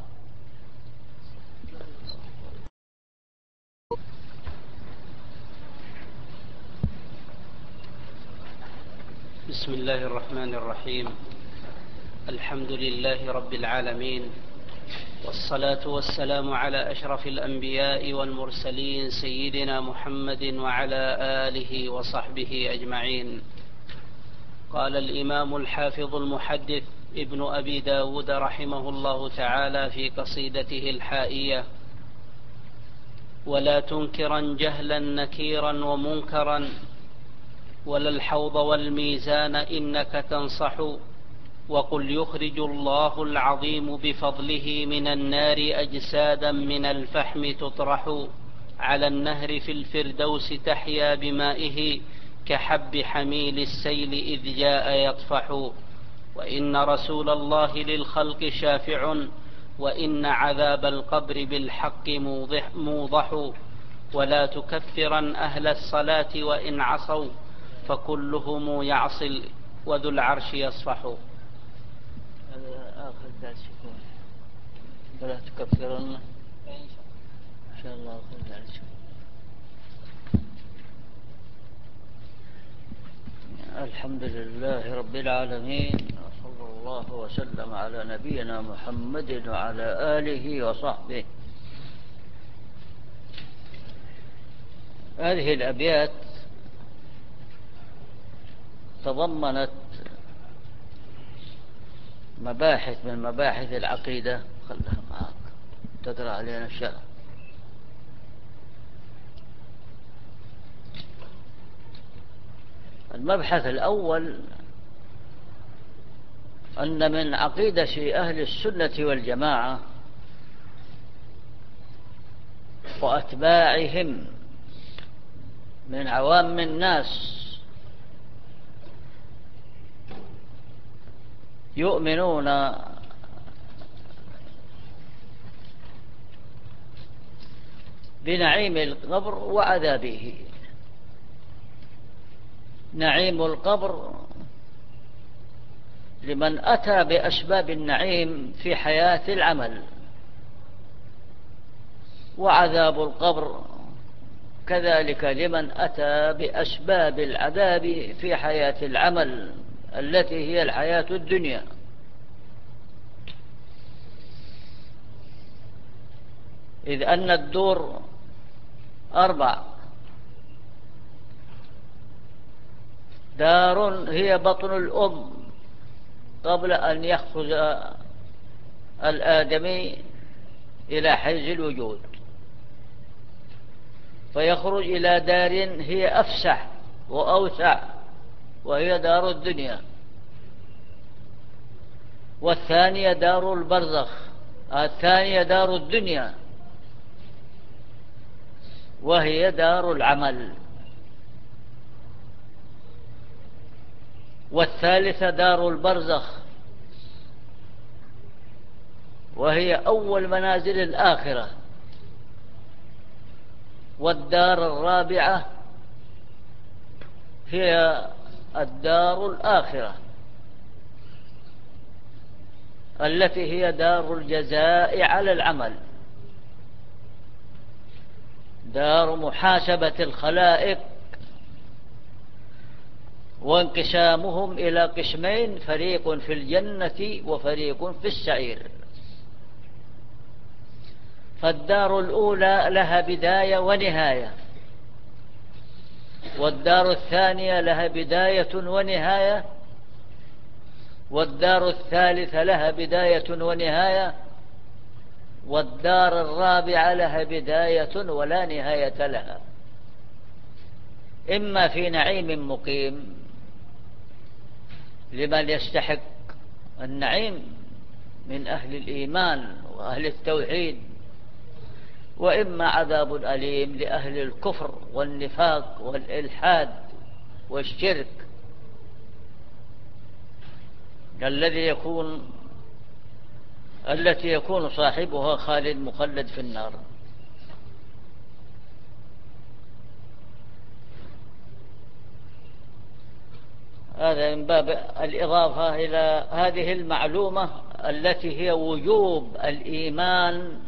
بسم الله الرحمن الرحيم. الحمد لله رب العالمين والصلاة والسلام على أشرف الأنبياء والمرسلين سيدنا محمد وعلى آله وصحبه أجمعين. قال الإمام الحافظ المحدث ابن أبي داود رحمه الله تعالى في قصيدته الحائية ولا تنكرا جهلا نكيرا ومنكرا، ولا الحوض والميزان إنك تنصح. وقل يخرج الله العظيم بفضله من النار أجسادا من الفحم تطرح، على النهر في الفردوس تحيا بمائه، كحب حميل السيل إذ جاء يطفح. وإن رسول الله للخلق شافع، وإن عذاب القبر بالحق موضح, موضح. ولا تكفرا أهل الصلاة وإن عصوا، فكلهم يعصي وذو العرش يصفح. هذا آخر درس يكون. ولا تكفرن إن شاء الله آخر درس. الحمد لله رب العالمين، وصلى الله وسلم على نبينا محمد وعلى آله وصحبه. هذه الأبيات تضمنت مباحث من مباحث العقيدة. خلها معك تدرى علينا الشرع. المبحث الأول أن من عقيدة أهل السنة والجماعة وأتباعهم من عوام الناس يؤمنون بنعيم القبر وعذابه. نعيم القبر لمن أتى بأسباب النعيم في حياة العمل، وعذاب القبر كذلك لمن أتى بأسباب العذاب في حياة العمل التي هي الحياة الدنيا. إذ أن الدور أربع: دار هي بطن الأم قبل أن يخرج الآدمي إلى حيز الوجود، فيخرج إلى دار هي أفسح وأوسع وهي دار الدنيا. والثانية دار البرزخ، الثانية دار الدنيا وهي دار العمل. والثالثة دار البرزخ وهي أول منازل الآخرة. والدار الرابعة هي الدار الآخرة التي هي دار الجزاء على العمل، دار محاسبة الخلائق وانقسامهم إلى قسمين: فريق في الجنة وفريق في السعير. فالدار الأولى لها بداية ونهاية، والدار الثانية لها بداية ونهاية، والدار الثالثة لها بداية ونهاية، والدار الرابعة لها بداية ولا نهاية لها، إما في نعيم مقيم لمن يستحق النعيم من أهل الإيمان وأهل التوحيد، وإما عذاب أليم لأهل الكفر والنفاق والإلحاد والشرك الذي يكون التي يكون صاحبها خالد مخلد في النار. هذا من باب الإضافة إلى هذه المعلومة التي هي وجوب الإيمان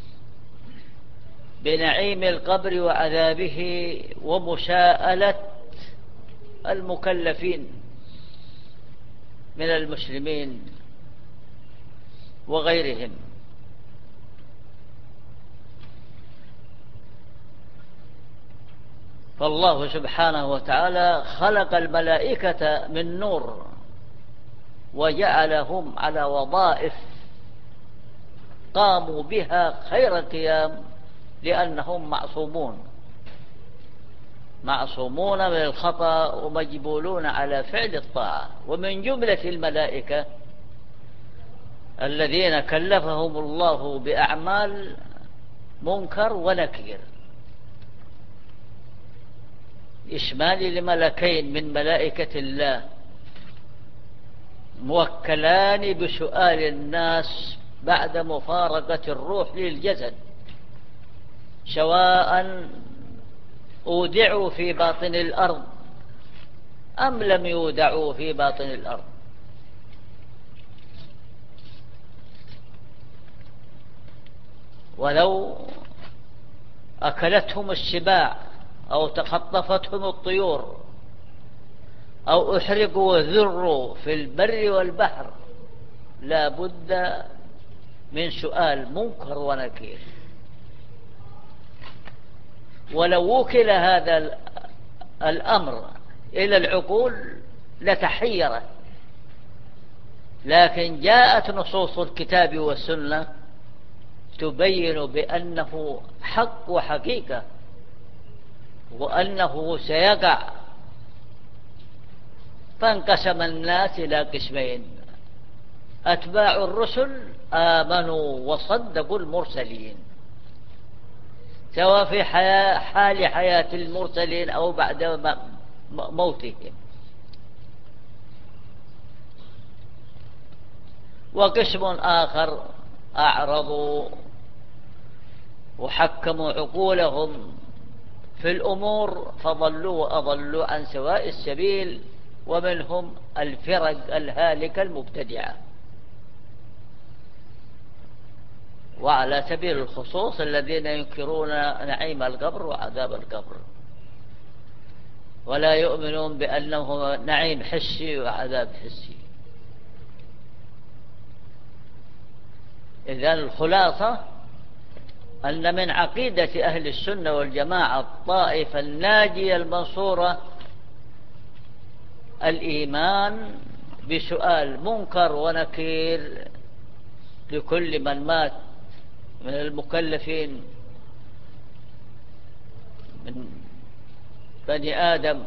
بنعيم القبر وعذابه ومساءلة المكلفين من المسلمين وغيرهم. فالله سبحانه وتعالى خلق الملائكة من نور وجعلهم على وظائف قاموا بها خير قيام لأنهم معصومون معصومون من الخطأ ومجبولون على فعل الطاعة. ومن جملة الملائكة الذين كلفهم الله بأعمال منكر ونكير، إشمال لملكين من ملائكة الله موكلان بسؤال الناس بعد مفارقة الروح للجسد، سواء أودعوا في باطن الأرض أم لم يودعوا في باطن الأرض. ولو أكلتهم السباع أو تخطفتهم الطيور أو أحرقوا وذروا في البر والبحر لا بد من سؤال منكر ونكير. ولو وكل هذا الأمر إلى العقول لتحيرت، لكن جاءت نصوص الكتاب والسنة تبين بأنه حق وحقيقة، وأنه سيقع. فانقسم الناس إلى قسمين: أتباع الرسل آمنوا وصدقوا المرسلين، سواء في حياة حال حياة المرسلين أو بعد موتهم. وقسم آخر أعرضوا وحكموا عقولهم في الأمور فضلوا وأضلوا عن سواء السبيل، ومنهم الفرق الهالكة المبتدعة. وعلى سبيل الخصوص الذين ينكرون نعيم القبر وعذاب القبر، ولا يؤمنون بأنه نعيم حسي وعذاب حسي. إذن الخلاصة أن من عقيدة أهل السنة والجماعة الطائفة الناجية المنصورة الإيمان بسؤال منكر ونكير لكل من مات من المكلفين من بني آدم.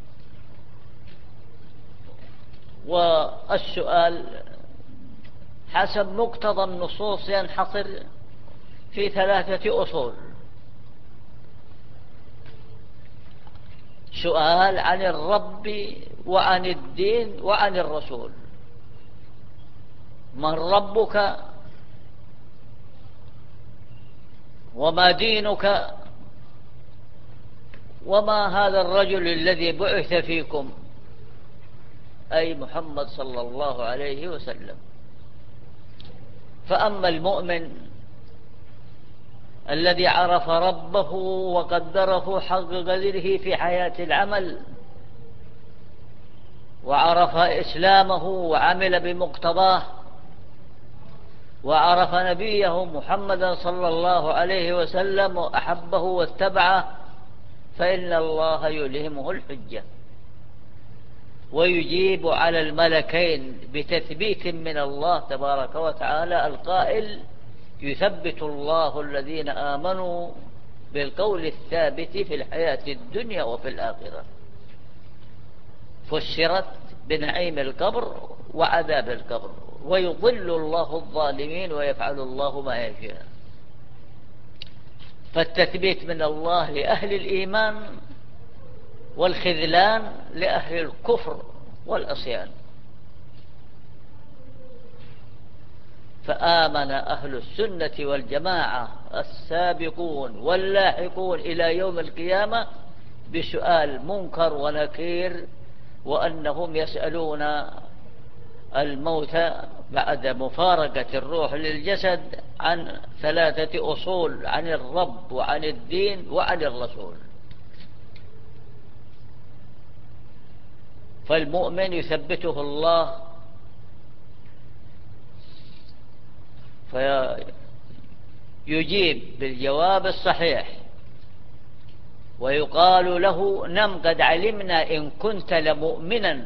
والسؤال حسب مقتضى النصوص ينحصر في ثلاثة أصول: سؤال عن الرب وعن الدين وعن الرسول. من ربك وما دينك وما هذا الرجل الذي بعث فيكم، أي محمد صلى الله عليه وسلم. فأما المؤمن الذي عرف ربه وقدره حق قدره في حياة العمل، وعرف إسلامه وعمل بمقتضاه، وعرف نبيه محمدا صلى الله عليه وسلم وأحبه واتبعه، فإن الله يلهمه الحجة ويجيب على الملكين بتثبيت من الله تبارك وتعالى القائل: يثبت الله الذين آمنوا بالقول الثابت في الحياة الدنيا وفي الآخرة. فسرت بنعيم القبر وعذاب القبر، ويضل الله الظالمين ويفعل الله ما يشاء. فالتثبيت من الله لأهل الإيمان، والخذلان لأهل الكفر والعصيان. فآمن أهل السنة والجماعة السابقون واللاحقون إلى يوم القيامة بسؤال منكر ونكير، وأنهم يسألون الموت بعد مفارقة الروح للجسد عن ثلاثة أصول: عن الرب وعن الدين وعن الرسول. فالمؤمن يثبته الله فيجيب بالجواب الصحيح، ويقال له: نم قد علمنا إن كنت لمؤمنا،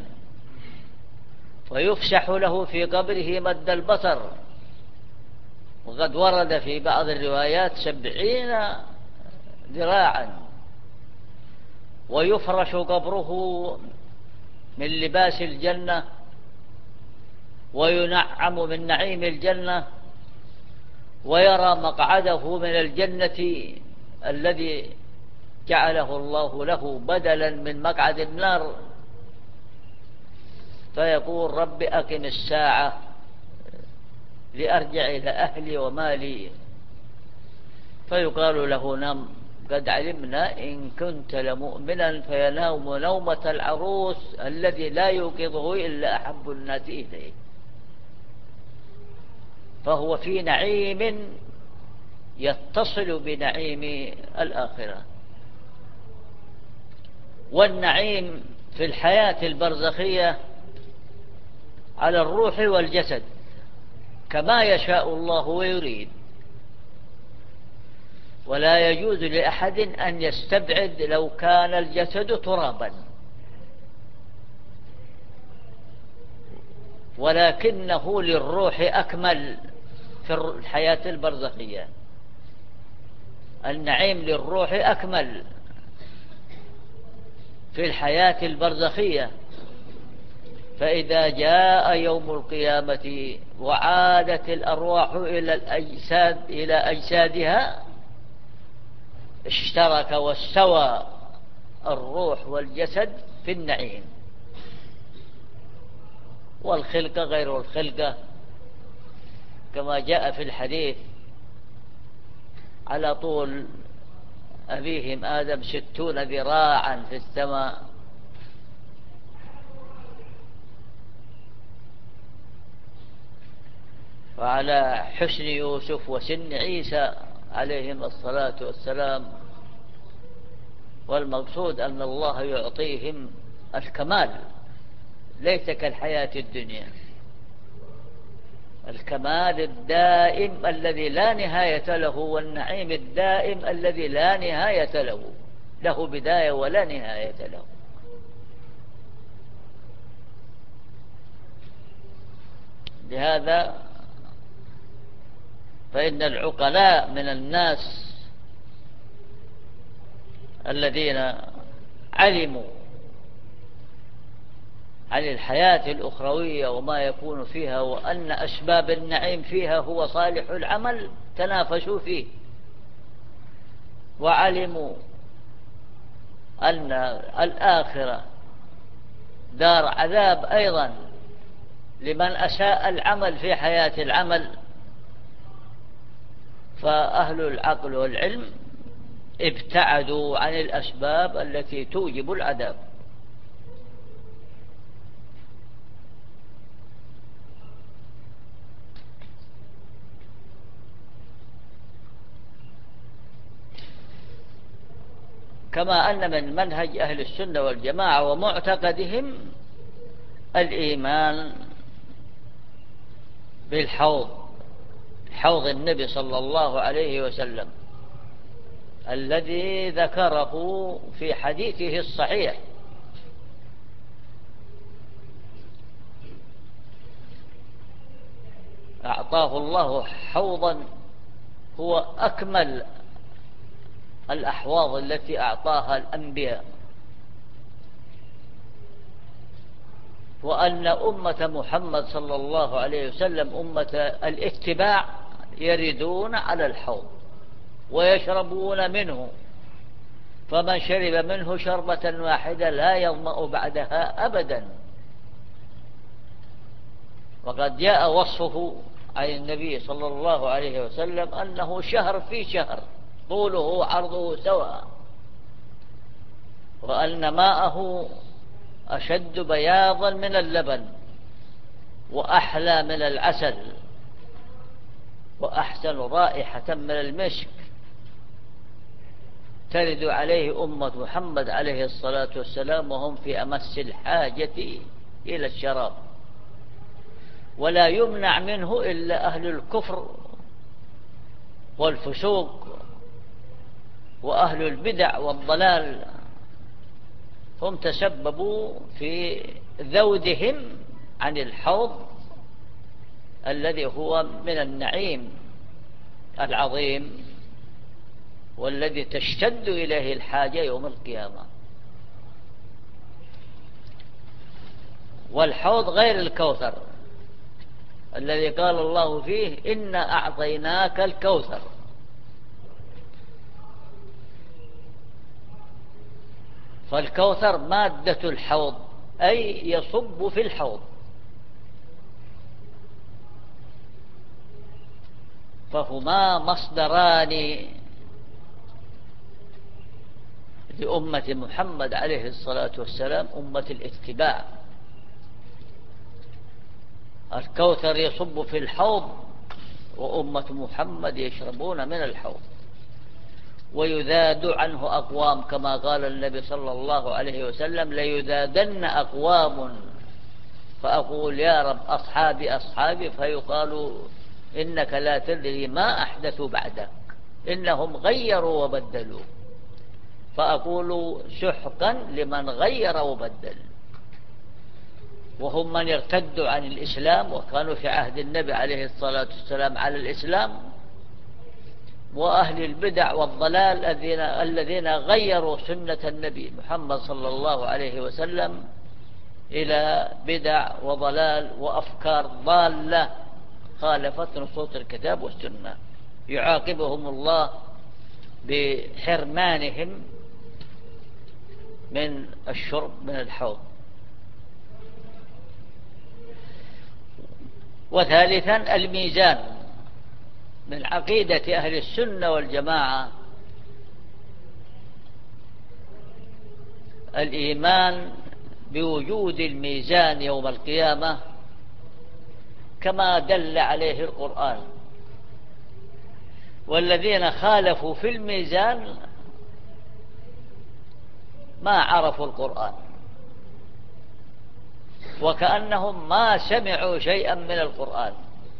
ويفسح له في قبره مد البصر. وقد ورد في بعض الروايات سبعين ذراعا ويفرش قبره من لباس الجنة وينعم من نعيم الجنة ويرى مقعده من الجنة الذي جعله الله له بدلا من مقعد النار، فيقول رب أقم الساعة لأرجع إلى أهلي ومالي، فيقال له نم قد علمنا إن كنت لمؤمنا فينام نومة العروس الذي لا يوقظه إلا أحب الناس إليه، فهو في نعيم يتصل بنعيم الآخرة. والنعيم في الحياة البرزخية على الروح والجسد كما يشاء الله ويريد، ولا يجوز لأحد أن يستبعد لو كان الجسد ترابا، ولكنه للروح أكمل في الحياة البرزخية. النعيم للروح أكمل في الحياة البرزخية، فإذا جاء يوم القيامة وعادت الأرواح إلى الأجساد إلى أجسادها اشترك واستوى الروح والجسد في النعيم، والخلقة غير الخلقة كما جاء في الحديث على طول أبيهم آدم ستون ذراعا في السماء، وعلى حسن يوسف وسن عيسى عليهم الصلاة والسلام. والمقصود أن الله يعطيهم الكمال ليس كالحياة الدنيا، الكمال الدائم الذي لا نهاية له، والنعيم الدائم الذي لا نهاية له، له بداية ولا نهاية له. لهذا فإن العقلاء من الناس الذين علموا عن الحياة الأخروية وما يكون فيها، وأن أسباب النعيم فيها هو صالح العمل، تنافسوا فيه، وعلموا أن الآخرة دار عذاب أيضا لمن أساء العمل في حياة العمل، فأهل العقل والعلم ابتعدوا عن الأسباب التي توجب العذاب. كما أن من منهج أهل السنة والجماعة ومعتقدهم الإيمان بالحوض، حوض النبي صلى الله عليه وسلم الذي ذكره في حديثه الصحيح، أعطاه الله حوضا هو أكمل الأحواض التي أعطاها الأنبياء، وأن أمة محمد صلى الله عليه وسلم أمة الاتباع يردون على الحوض ويشربون منه، فمن شرب منه شربة واحدة لا يظمأ بعدها أبدا. وقد جاء وصفه عن النبي صلى الله عليه وسلم أنه شهر في شهر طوله عرضه سواء، وأن ماءه أشد بياضا من اللبن وأحلى من العسل وأحسن رائحة من المسك، ترد عليه أمة محمد عليه الصلاة والسلام وهم في أمس الحاجة إلى الشراب، ولا يمنع منه إلا أهل الكفر والفسوق وأهل البدع والضلال، هم تسببوا في ذودهم عن الحوض الذي هو من النعيم العظيم والذي تشتد إليه الحاجة يوم القيامة. والحوض غير الكوثر الذي قال الله فيه إنا أعطيناك الكوثر. فالكوثر مادة الحوض، أي يصب في الحوض، فهما مصدران لأمة محمد عليه الصلاة والسلام، أمة الاتباع. الكوثر يصب في الحوض، وأمة محمد يشربون من الحوض. ويذاد عنه أقوام كما قال النبي صلى الله عليه وسلم ليذادن أقوام فأقول يا رب أصحابي أصحابي، فيقال إنك لا تدري ما أحدثوا بعدك إنهم غيروا وبدلوا، فأقول سحقا لمن غير وبدل. وهم من ارتدوا عن الإسلام وكانوا في عهد النبي عليه الصلاة والسلام على الإسلام، وأهل البدع والضلال الذين الذين غيروا سنة النبي محمد صلى الله عليه وسلم إلى بدع وضلال وأفكار ضالة خالفت نصوص الكتاب والسنة، يعاقبهم الله بحرمانهم من الشرب من الحوض. وثالثا الميزان. من عقيدة أهل السنة والجماعة الإيمان بوجود الميزان يوم القيامة كما دل عليه القرآن. والذين خالفوا في الميزان ما عرفوا القرآن، وكأنهم ما سمعوا شيئا من القرآن،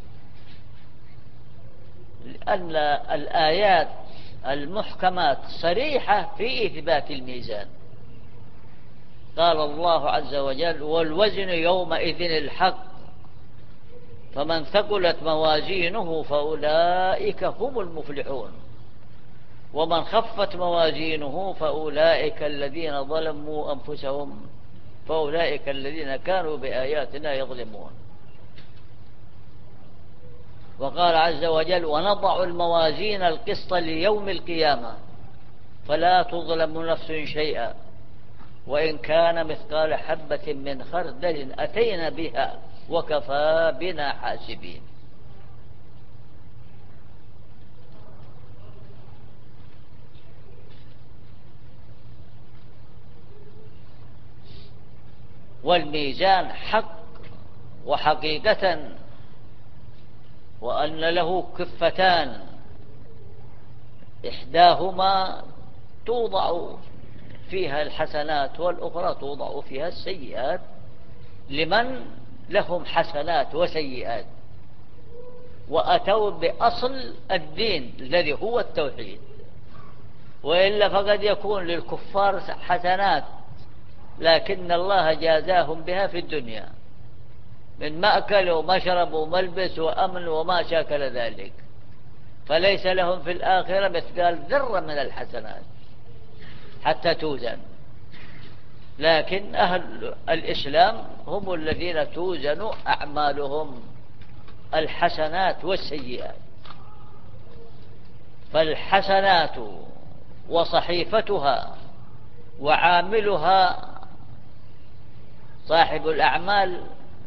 لأن الآيات المحكمات صريحة في إثبات الميزان. قال الله عز وجل والوزن يومئذ الحق فمن ثقلت موازينه فأولئك هم المفلحون ومن خفت موازينه فأولئك الذين ظلموا أنفسهم فأولئك الذين كانوا بآياتنا يظلمون. وقال عز وجل ونضع الموازين القسط ليوم القيامة فلا تظلم نفس شيئا وإن كان مثقال حبة من خردل أتينا بها وكفى بنا حاسبين. والميزان حق وحقيقة، وأن له كفتان إحداهما توضع فيها الحسنات والأخرى توضع فيها السيئات لمن لهم حسنات وسيئات وأتوا بأصل الدين الذي هو التوحيد. وإلا فقد يكون للكفار حسنات لكن الله جازاهم بها في الدنيا من مأكل ومشرب وملبس وأمن وما شاكل ذلك، فليس لهم في الآخرة مثقال ذرة من الحسنات حتى توزن. لكن أهل الإسلام هم الذين توزن أعمالهم الحسنات والسيئات. فالحسنات وصحيفتها وعاملها صاحب الأعمال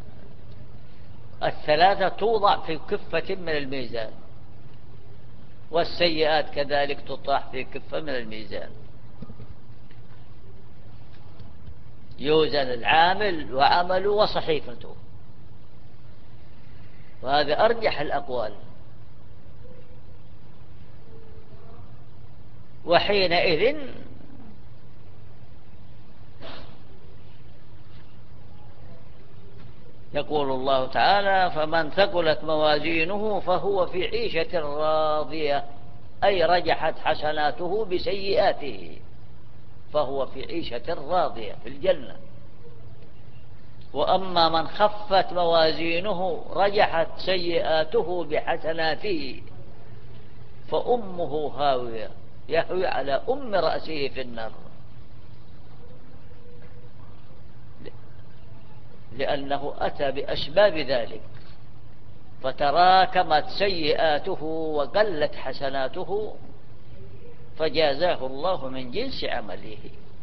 الثلاثة توضع في كفة من الميزان، والسيئات كذلك تطرح في كفة من الميزان. يوزن العامل وعمله وصحيفته، وهذا أرجح الأقوال. وحينئذ يقول الله تعالى فمن ثقلت موازينه فهو في عيشة راضية، أي رجحت حسناته بسيئاته فهو في عيشة راضية في الجنة. وأما من خفت موازينه رجحت سيئاته بحسناته فأمه هاوية يهوي على أم رأسه في النار، لأنه أتى بأسباب ذلك، فتراكمت سيئاته وقلت حسناته فجازاه الله من جنس عمله.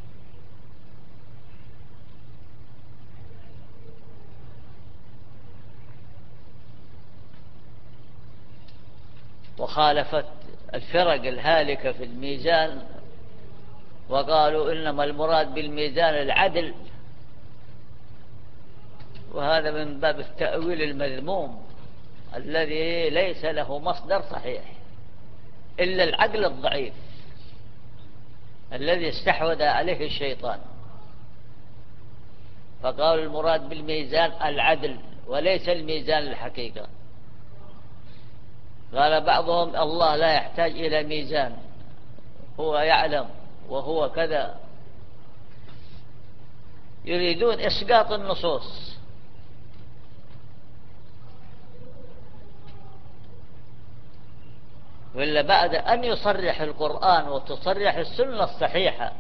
وخالفت الفرق الهالكة في الميزان وقالوا إنما المراد بالميزان العدل، وهذا من باب التأويل المذموم الذي ليس له مصدر صحيح إلا العقل الضعيف الذي استحوذ عليه الشيطان، فقالوا المراد بالميزان العدل وليس الميزان الحقيقة. قال بعضهم الله لا يحتاج إلى ميزان، هو يعلم وهو كذا، يريدون إسقاط النصوص. وإلا بعد أن يصرح القرآن وتصرح السنة الصحيحة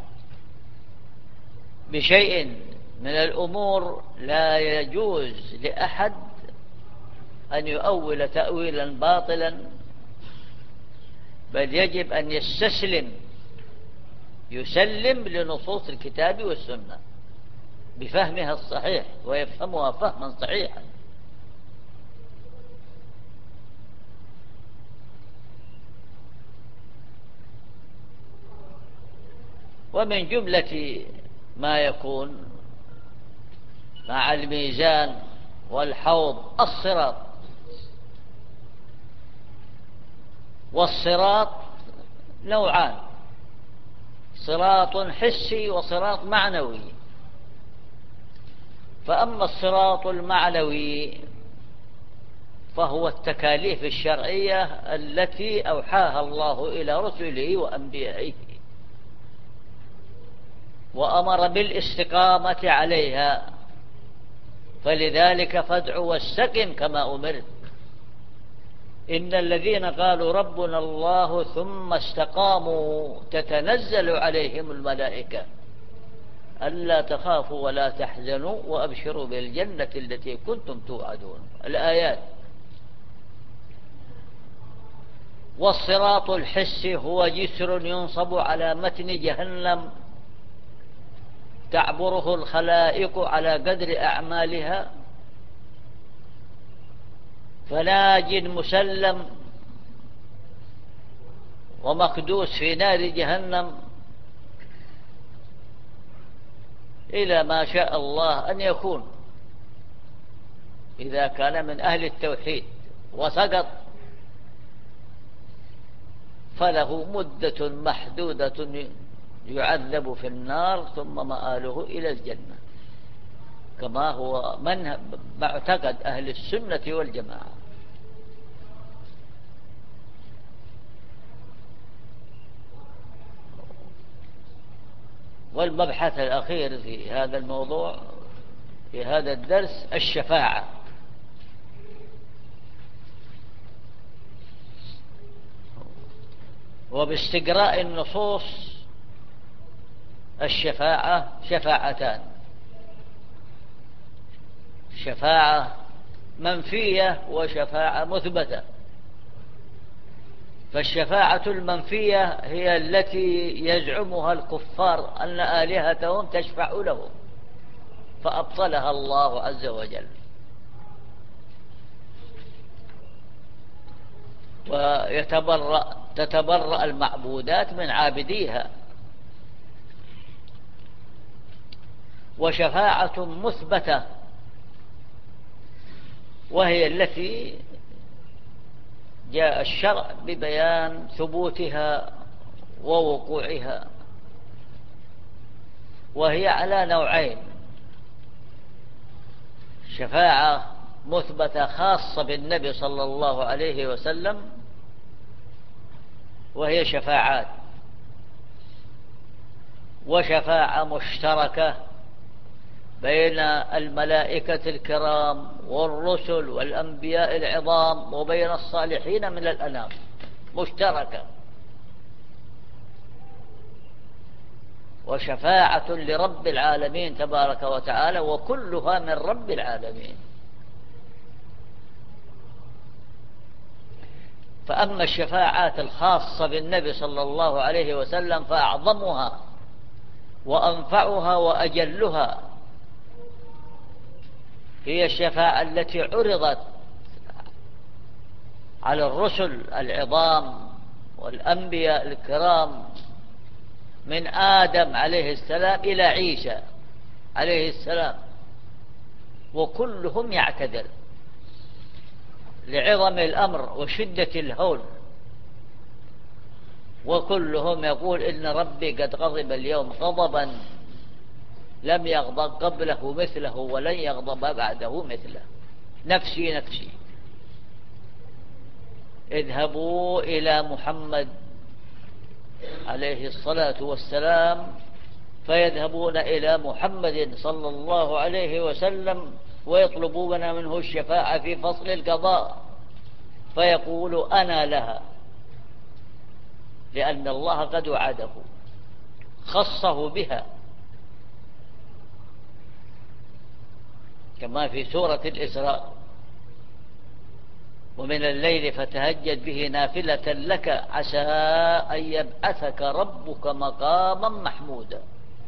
بشيء من الأمور لا يجوز لأحد أن يؤول تأويلا باطلا، بل يجب أن يستسلم يسلم لنصوص الكتاب والسنة بفهمها الصحيح ويفهمها فهما صحيحا. ومن جملة ما يكون مع الميزان والحوض الصراط، والصراط نوعان، صراط حسي وصراط معنوي. فأما الصراط المعنوي فهو التكاليف الشرعية التي أوحاها الله إلى رسله وأنبيائه وأمر بالاستقامة عليها، فلذلك فادع واستقم كما أمرت. إن الذين قالوا ربنا الله ثم استقاموا تتنزل عليهم الملائكة ألا تخافوا ولا تحزنوا وأبشروا بالجنة التي كنتم توعدون، الآيات. والصراط الحسي هو جسر ينصب على متن جهنم تعبره الخلائق على قدر أعمالها، فناج مسلم ومكدوس في نار جهنم إلى ما شاء الله أن يكون إذا كان من أهل التوحيد وسقط، فله مدة محدودة يعذب في النار ثم مآله إلى الجنة، كما هو منهج معتقد أهل السنة والجماعة. والمبحث الأخير في هذا الموضوع في هذا الدرس الشفاعة. وباستقراء النصوص الشفاعة شفاعتان، شفاعة منفية وشفاعة مثبتة. فالشفاعة المنفية هي التي يزعمها الكفار أن آلهتهم تشفع لهم فأبطلها الله عز وجل، ويتبرأ تتبرأ المعبودات من عابديها. وشفاعة مثبتة وهي التي جاء الشرع ببيان ثبوتها ووقوعها، وهي على نوعين: شفاعة مثبتة خاصة بالنبي صلى الله عليه وسلم وهي شفاعات، وشفاعة مشتركة بين الملائكة الكرام والرسل والأنبياء العظام وبين الصالحين من الأنام، مشتركة. وشفاعة لرب العالمين تبارك وتعالى، وكلها من رب العالمين. فأما الشفاعات الخاصة بالنبي صلى الله عليه وسلم فأعظمها وأنفعها وأجلها هي الشفاعة التي عرضت على الرسل العظام والأنبياء الكرام من آدم عليه السلام إلى عيسى عليه السلام، وكلهم يعتذر لعظم الأمر وشدة الهول، وكلهم يقول إن ربي قد غضب اليوم غضبا لم يغضب قبله مثله ولن يغضب بعده مثله. نفسي نفسي. اذهبوا إلى محمد عليه الصلاة والسلام، فيذهبون إلى محمد صلى الله عليه وسلم ويطلبون منه الشفاعة في فصل القضاء، فيقول أنا لها، لأن الله قد وعده خصه بها، كما في سورة الإسراء: ومن الليل فتهجد به نافلة لك عسى أن يبعثك ربك مقاما محمودا.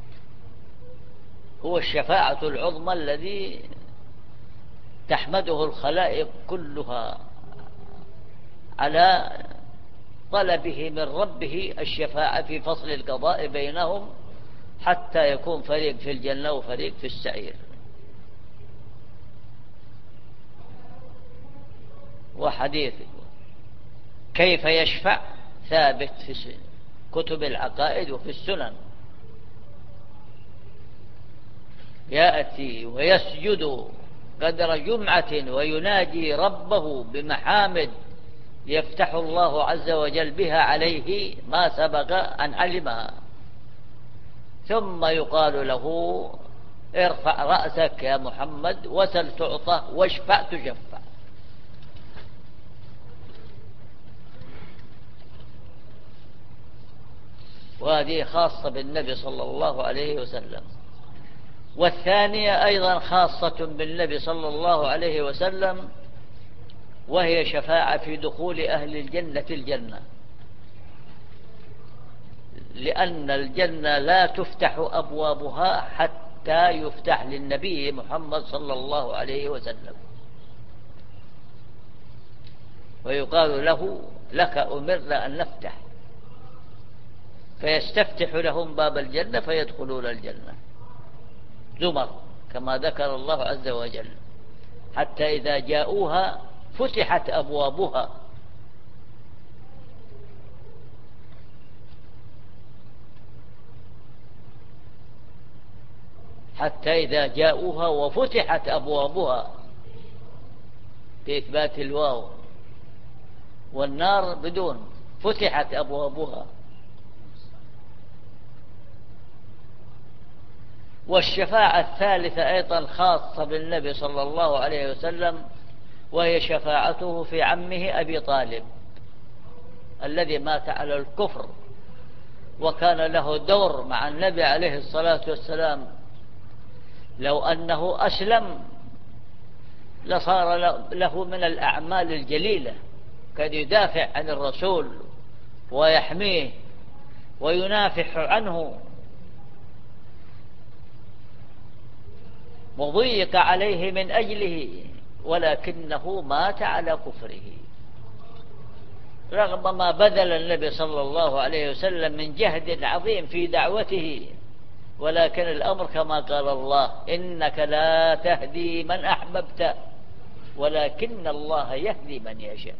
هو الشفاعة العظمى الذي تحمده الخلائق كلها على طلبه من ربه الشفاعة في فصل القضاء بينهم، حتى يكون فريق في الجنة وفريق في السعير. وحديث كيف يشفع ثابت في كتب العقائد وفي السنن. يأتي ويسجد قدر جمعة ويناجي ربه بمحامد يفتح الله عز وجل بها عليه ما سبق أن علمها، ثم يقال له: ارفع رأسك يا محمد وسل تعطى واشفع تشفع. وهذه خاصة بالنبي صلى الله عليه وسلم. والثانية أيضا خاصة بالنبي صلى الله عليه وسلم، وهي شفاعة في دخول أهل الجنة الجنة، لأن الجنة لا تفتح أبوابها حتى يفتح للنبي محمد صلى الله عليه وسلم، ويقال له: لك أمرنا أن نفتح، فيستفتح لهم باب الجنة فيدخلون الجنة زمر كما ذكر الله عز وجل، حتى إذا جاءوها فتحت أبوابها، حتى إذا جاءوها وفتحت أبوابها بإثبات الواو، والنار بدون فتحت أبوابها. والشفاعة الثالثة أيضا خاصة بالنبي صلى الله عليه وسلم، وهي شفاعته في عمه أبي طالب الذي مات على الكفر، وكان له دور مع النبي عليه الصلاة والسلام. لو أنه أسلم لصار له من الأعمال الجليلة، كان يدافع عن الرسول ويحميه وينافح عنه، وضيق عليه من أجله، ولكنه مات على كفره رغم ما بذل النبي صلى الله عليه وسلم من جهد عظيم في دعوته. ولكن الأمر كما قال الله: إنك لا تهدي من أحببت ولكن الله يهدي من يشاء.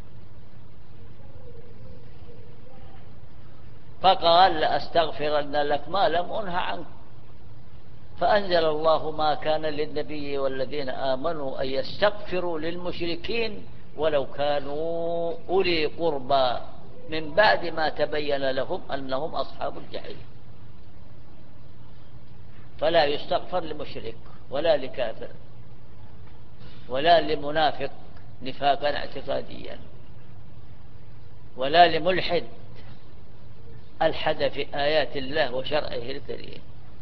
فقال: لأستغفرن لك ما لم أنه عنك. فأنزل الله: ما كان للنبي والذين آمنوا أن يستغفروا للمشركين ولو كانوا أولي قربى من بعد ما تبين لهم أنهم أصحاب الجحيم. فلا يستغفر لمشرك ولا لكافر ولا لمنافق نفاقا اعتقاديا ولا لملحد ألحد في آيات الله وشرعه الكريم.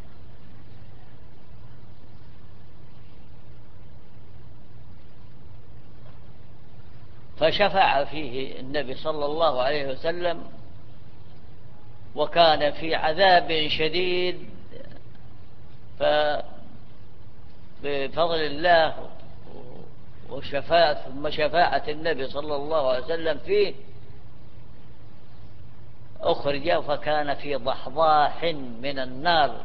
فشفع فيه النبي صلى الله عليه وسلم، وكان في عذاب شديد، فبفضل الله وشفاعة ثم شفاعة النبي صلى الله عليه وسلم فيه أخرج، فكان في ضحضاح من النار،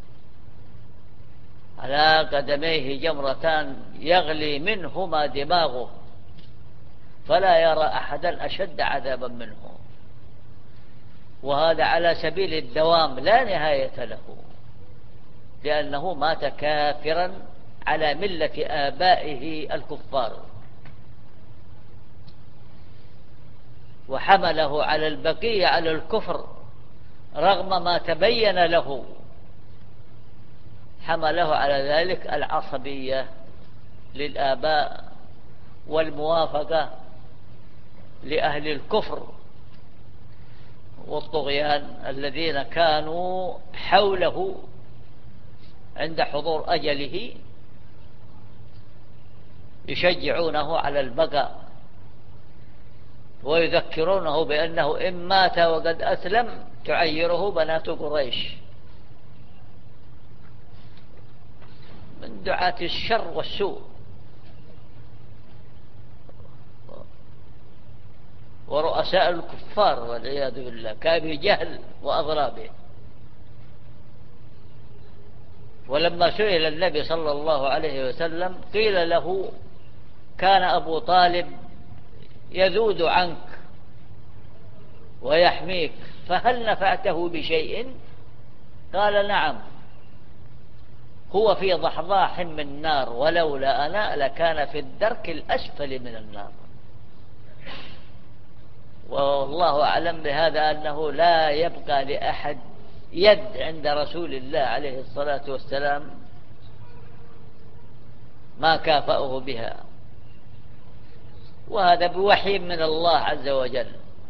على قدميه جمرتان يغلي منهما دماغه، فلا يرى أحدا أشد عذابا منه، وهذا على سبيل الدوام لا نهاية له، لأنه مات كافرا على ملة آبائه الكفار، وحمله على البقية على الكفر رغم ما تبين له، حمله على ذلك العصبية للآباء والموافقة لأهل الكفر والطغيان الذين كانوا حوله عند حضور أجله يشجعونه على البقاء، ويذكرونه بأنه إن مات وقد أسلم تعيره بنات قريش، من دعاة الشر والسوء ورؤساء الكفار والعياذ بالله كأبي جهل وأضرابه. ولما سئل النبي صلى الله عليه وسلم قيل له: كان أبو طالب يذود عنك ويحميك، فهل نفعته بشيء؟ قال: نعم، هو في ضحضاح من نار، ولولا أنا لكان في الدرك الأسفل من النار. والله أعلم بهذا أنه لا يبقى لأحد يد عند رسول الله عليه الصلاة والسلام ما كافأه بها، وهذا بوحي من الله عز وجل،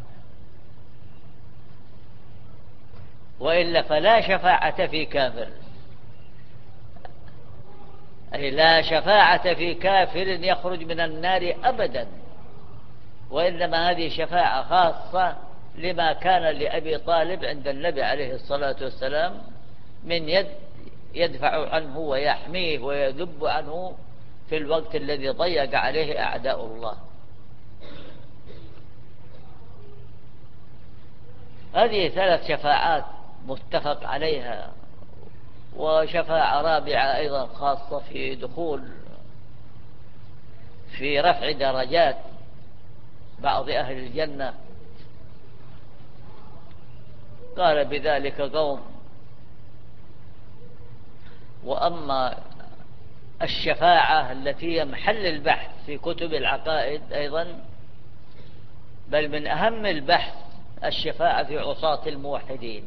وإلا فلا شفاعة في كافر، أي لا شفاعة في كافر يخرج من النار أبدا، وإنما هذه شفاعة خاصة لما كان لأبي طالب عند النبي عليه الصلاة والسلام من يد يدفع عنه ويحميه ويذب عنه في الوقت الذي ضيق عليه أعداء الله. هذه ثلاث شفاعات متفق عليها، وشفاعة رابعة أيضا خاصة في دخول في رفع درجات بعض أهل الجنة، قال بذلك قوم. وأما الشفاعة التي هي محل البحث في كتب العقائد أيضا، بل من أهم البحث الشفاعة في عصاة الموحدين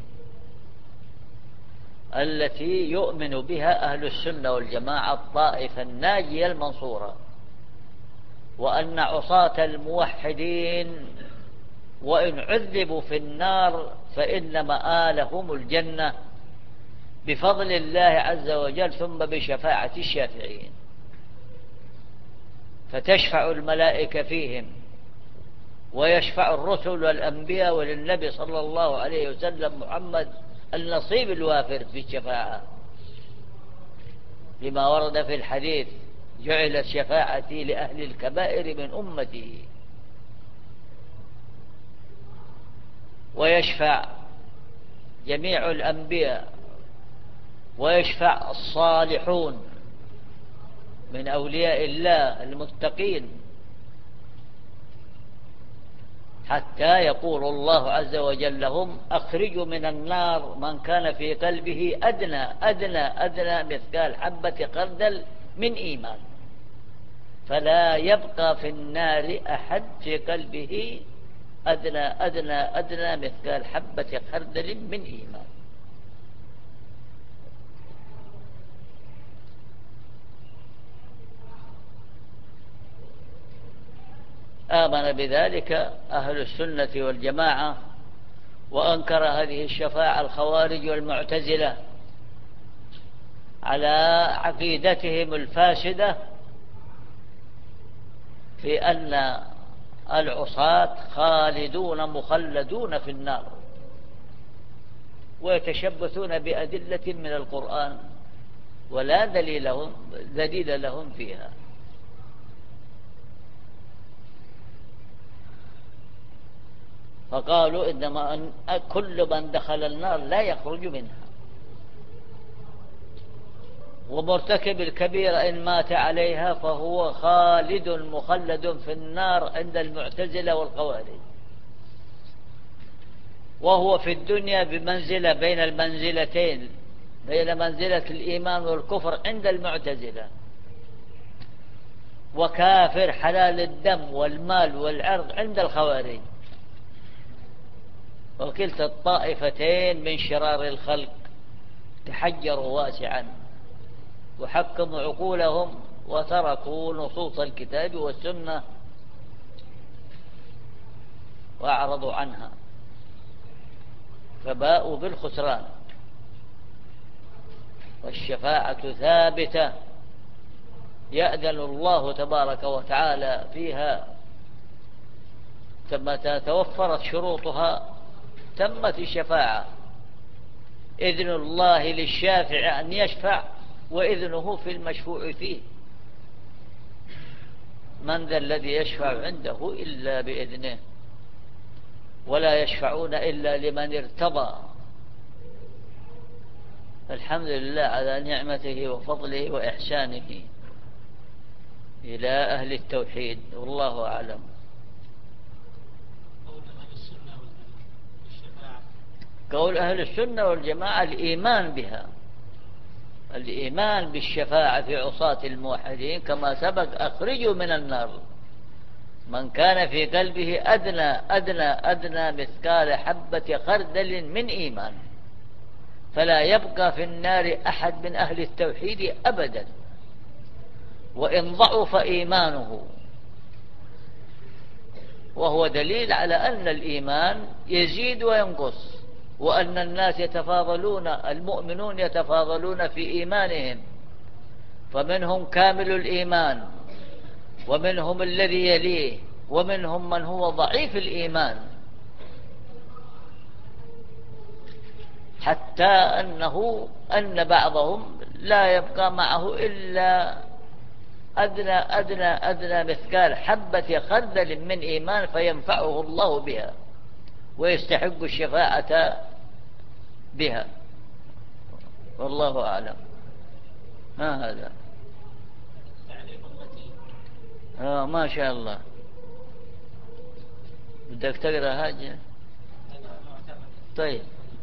التي يؤمن بها أهل السنة والجماعة الطائفة الناجية المنصورة، وأن عصاة الموحدين وإن عذبوا في النار فإن مآلهم الجنة بفضل الله عز وجل، ثم بشفاعة الشافعين، فتشفع الملائكة فيهم، ويشفع الرسل والأنبياء، وللنبي صلى الله عليه وسلم محمد النصيب الوافر في الشفاعة، لما ورد في الحديث: جعلت شفاعتي لأهل الكبائر من أمتي. ويشفع جميع الأنبياء، ويشفع الصالحون من أولياء الله المتقين، حتى يقول الله عز وجل لهم: أخرجوا من النار من كان في قلبه أدنى أدنى أدنى مثقال حبة خردل من إيمان، فلا يبقى في النار أحد في قلبه أدنى أدنى أدنى مثقال حبة خردل من إيمان. آمن بذلك أهل السنة والجماعة، وأنكر هذه الشفاعة الخوارج والمعتزلة على عقيدتهم الفاسدة في أن العصاة خالدون مخلدون في النار، ويتشبثون بأدلة من القرآن ولا دليل لهم, دليل لهم فيها. فقالوا إنما أن كل من دخل النار لا يخرج منها، ومرتكب الكبيرة إن مات عليها فهو خالد مخلد في النار عند المعتزلة والخوارج، وهو في الدنيا بمنزلة بين المنزلتين، بين منزلة الإيمان والكفر عند المعتزلة، وكافر حلال الدم والمال والعرض عند الخوارج. وكلتا الطائفتين من شرار الخلق تحجروا واسعا وحكموا عقولهم وتركوا نصوص الكتاب والسنة وأعرضوا عنها، فباءوا بالخسران. والشفاعة ثابتة يأذن الله تبارك وتعالى فيها، متى توفرت شروطها تمت الشفاعة. إذن الله للشافع أن يشفع، وإذنه في المشفوع فيه. من ذا الذي يشفع عنده إلا بإذنه، ولا يشفعون إلا لمن ارتضى. الحمد لله على نعمته وفضله وإحسانه إلى أهل التوحيد، والله أعلم. قول أهل السنة والجماعة الإيمان بها، الإيمان بالشفاعة في عصاة الموحدين، كما سبق أخرجوا من النار من كان في قلبه أدنى أدنى أدنى مثقال حبة خردل من إيمان، فلا يبقى في النار أحد من أهل التوحيد أبدا، وإن ضعف إيمانه. وهو دليل على أن الإيمان يزيد وينقص، وأن الناس يتفاضلون، المؤمنون يتفاضلون في إيمانهم، فمنهم كامل الإيمان، ومنهم الذي يليه، ومنهم من هو ضعيف الإيمان، حتى أنه أن بعضهم لا يبقى معه إلا أدنى أدنى أدنى مثقال حبة خردل من إيمان فينفعه الله بها ويستحق الشفاعة بها، والله أعلم. ما هذا؟ آه ما شاء الله. بدك تقرأ حاجة؟ طيب.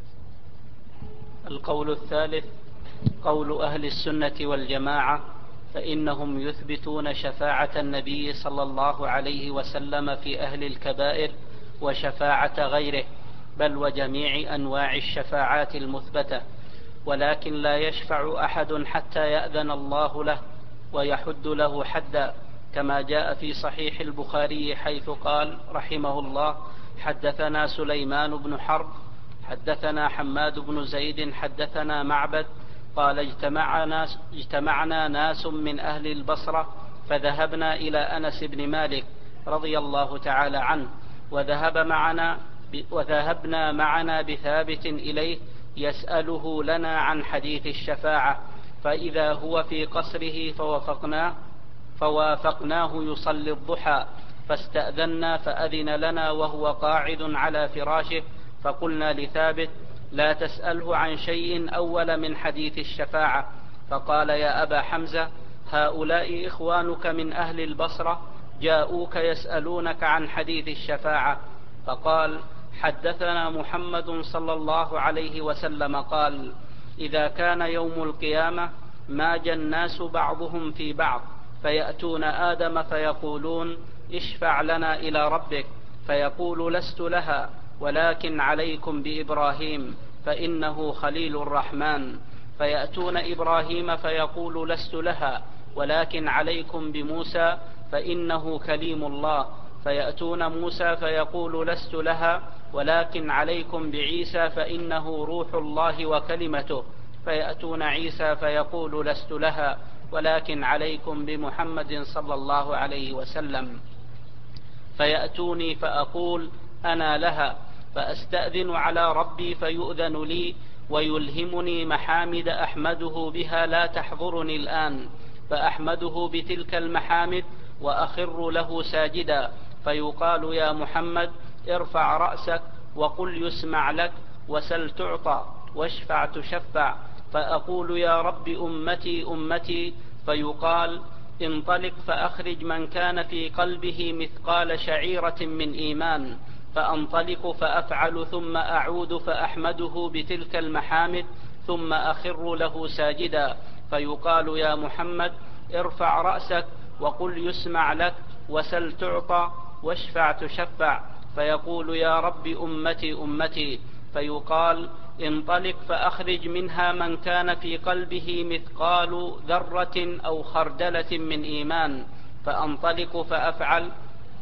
القول الثالث قول أهل السنة والجماعة، فإنهم يثبتون شفاعة النبي صلى الله عليه وسلم في أهل الكبائر وشفاعة غيره، بل وجميع أنواع الشفاعات المثبتة، ولكن لا يشفع أحد حتى يأذن الله له ويحد له حدا، كما جاء في صحيح البخاري حيث قال رحمه الله: حدثنا سليمان بن حرب حدثنا حماد بن زيد حدثنا معبد قال: اجتمعنا, اجتمعنا ناس من أهل البصرة فذهبنا إلى أنس بن مالك رضي الله تعالى عنه، وذهب معنا وذهبنا معنا بثابت إليه يسأله لنا عن حديث الشفاعة، فإذا هو في قصره فوافقناه فوافقناه يصلي الضحى، فاستأذنا فأذن لنا وهو قاعد على فراشه، فقلنا لثابت: لا تسأله عن شيء أول من حديث الشفاعة. فقال: يا أبا حمزة، هؤلاء إخوانك من أهل البصرة جاءوك يسألونك عن حديث الشفاعة. فقال: حدثنا محمد صلى الله عليه وسلم قال: إذا كان يوم القيامة ماج الناس بعضهم في بعض، فيأتون آدم فيقولون: اشفع لنا إلى ربك، فيقول: لست لها، ولكن عليكم بإبراهيم فإنه خليل الرحمن. فيأتون إبراهيم فيقول: لست لها، ولكن عليكم بموسى فإنه كليم الله. فيأتون موسى فيقول: لست لها، ولكن عليكم بعيسى فإنه روح الله وكلمته. فيأتون عيسى فيقول لست لها، ولكن عليكم بمحمد صلى الله عليه وسلم. فيأتوني فأقول أنا لها، فأستأذن على ربي فيؤذن لي ويلهمني محامد أحمده بها لا تحضرني الآن، فأحمده بتلك المحامد وأخر له ساجدا، فيقال يا محمد ارفع رأسك وقل يسمع لك وسل تعطى واشفع تشفع. فأقول يا رب أمتي أمتي، فيقال انطلق فأخرج من كان في قلبه مثقال شعيرة من إيمان، فأنطلق فأفعل ثم أعود فأحمده بتلك المحامد ثم أخر له ساجدا، فيقال يا محمد ارفع رأسك وقل يسمع لك وسل تعطى واشفع تشفع. فيقول يا رب أمتي أمتي، فيقال انطلق فأخرج منها من كان في قلبه مثقال ذرة أو خردلة من إيمان، فأنطلق فأفعل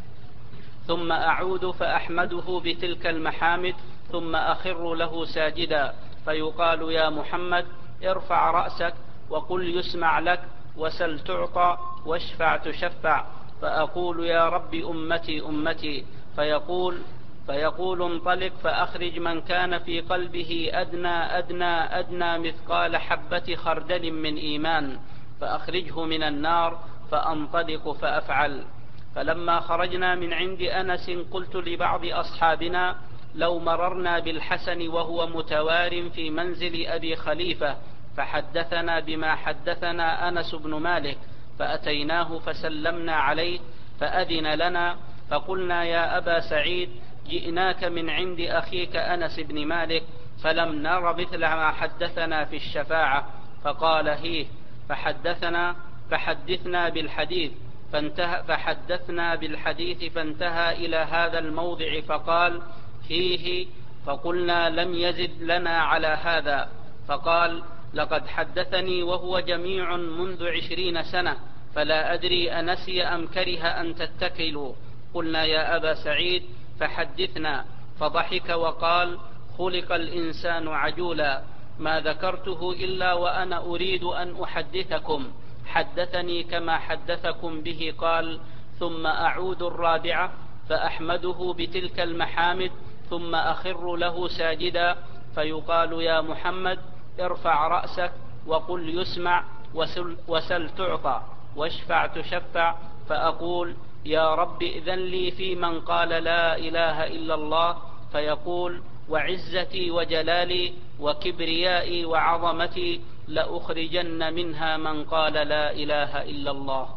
ثم أعود فأحمده بتلك المحامد ثم أخر له ساجدا، فيقال يا محمد ارفع رأسك وقل يسمع لك وسل تعطى واشفع تشفع. فأقول يا رب أمتي أمتي، فيقول فيقول انطلق فأخرج من كان في قلبه أدنى أدنى أدنى مثقال حبة خردل من إيمان، فأخرجه من النار، فأنطلق فأفعل. فلما خرجنا من عند أنس قلت لبعض أصحابنا لو مررنا بالحسن وهو متوار في منزل أبي خليفة فحدثنا بما حدثنا أنس بن مالك، فأتيناه فسلمنا عليه فأذن لنا، فقلنا يا أبا سعيد جئناك من عند أخيك أنس بن مالك فلم نر مثل ما حدثنا في الشفاعة، فقال هيه، فحدثنا فحدثنا بالحديث فانتهى فحدثنا بالحديث فانتهى إلى هذا الموضع فقال فيه، فقلنا لم يزد لنا على هذا، فقال لقد حدثني وهو جميع منذ عشرين سنة فلا أدري أنسي أم كره أن تتكلوا. قلنا يا أبا سعيد فحدثنا، فضحك وقال خلق الإنسان عجولا، ما ذكرته إلا وأنا أريد أن أحدثكم، حدثني كما حدثكم به. قال ثم أعود الرابعة فأحمده بتلك المحامد ثم أخر له ساجدا، فيقال يا محمد ارفع رأسك وقل يسمع وسل, وسل تعطى واشفع تشفع. فأقول يا رب إذن لي في من قال لا إله إلا الله، فيقول وعزتي وجلالي وكبريائي وعظمتي لأخرجن منها من قال لا إله إلا الله.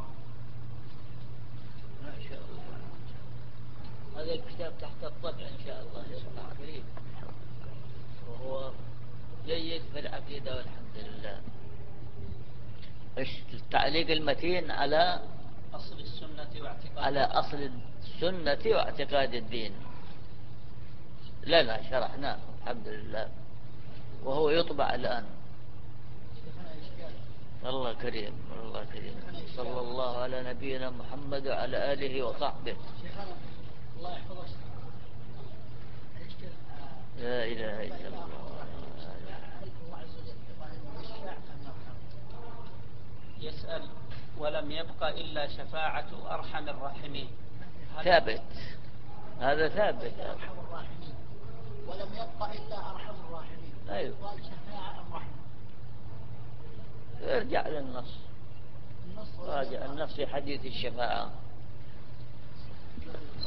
ما شاء الله. هذا الكتاب تحت الطبع إن شاء الله يطلع قريب، وهو جيد في العقيدة والحمد لله. التعليق المتين على أصل السنة واعتقاد على أصل السنة واعتقاد الدين لنا شرحناه الحمد لله، وهو يطبع الآن. الله كريم الله كريم. صلى الله على نبينا محمد وعلى آله وصحبه. الله يحفظك. لا إله إلا الله. يسأل ولم يبق إلا شفاعة أرحم الراحمين. ثابت، هذا ثابت. أرحم الراحمين ولم يبق إلا أرحم الراحمين. أيوه. قال شفاعة الرحمة. ارجع للنص. النص راجع النص في حديث الشفاعة.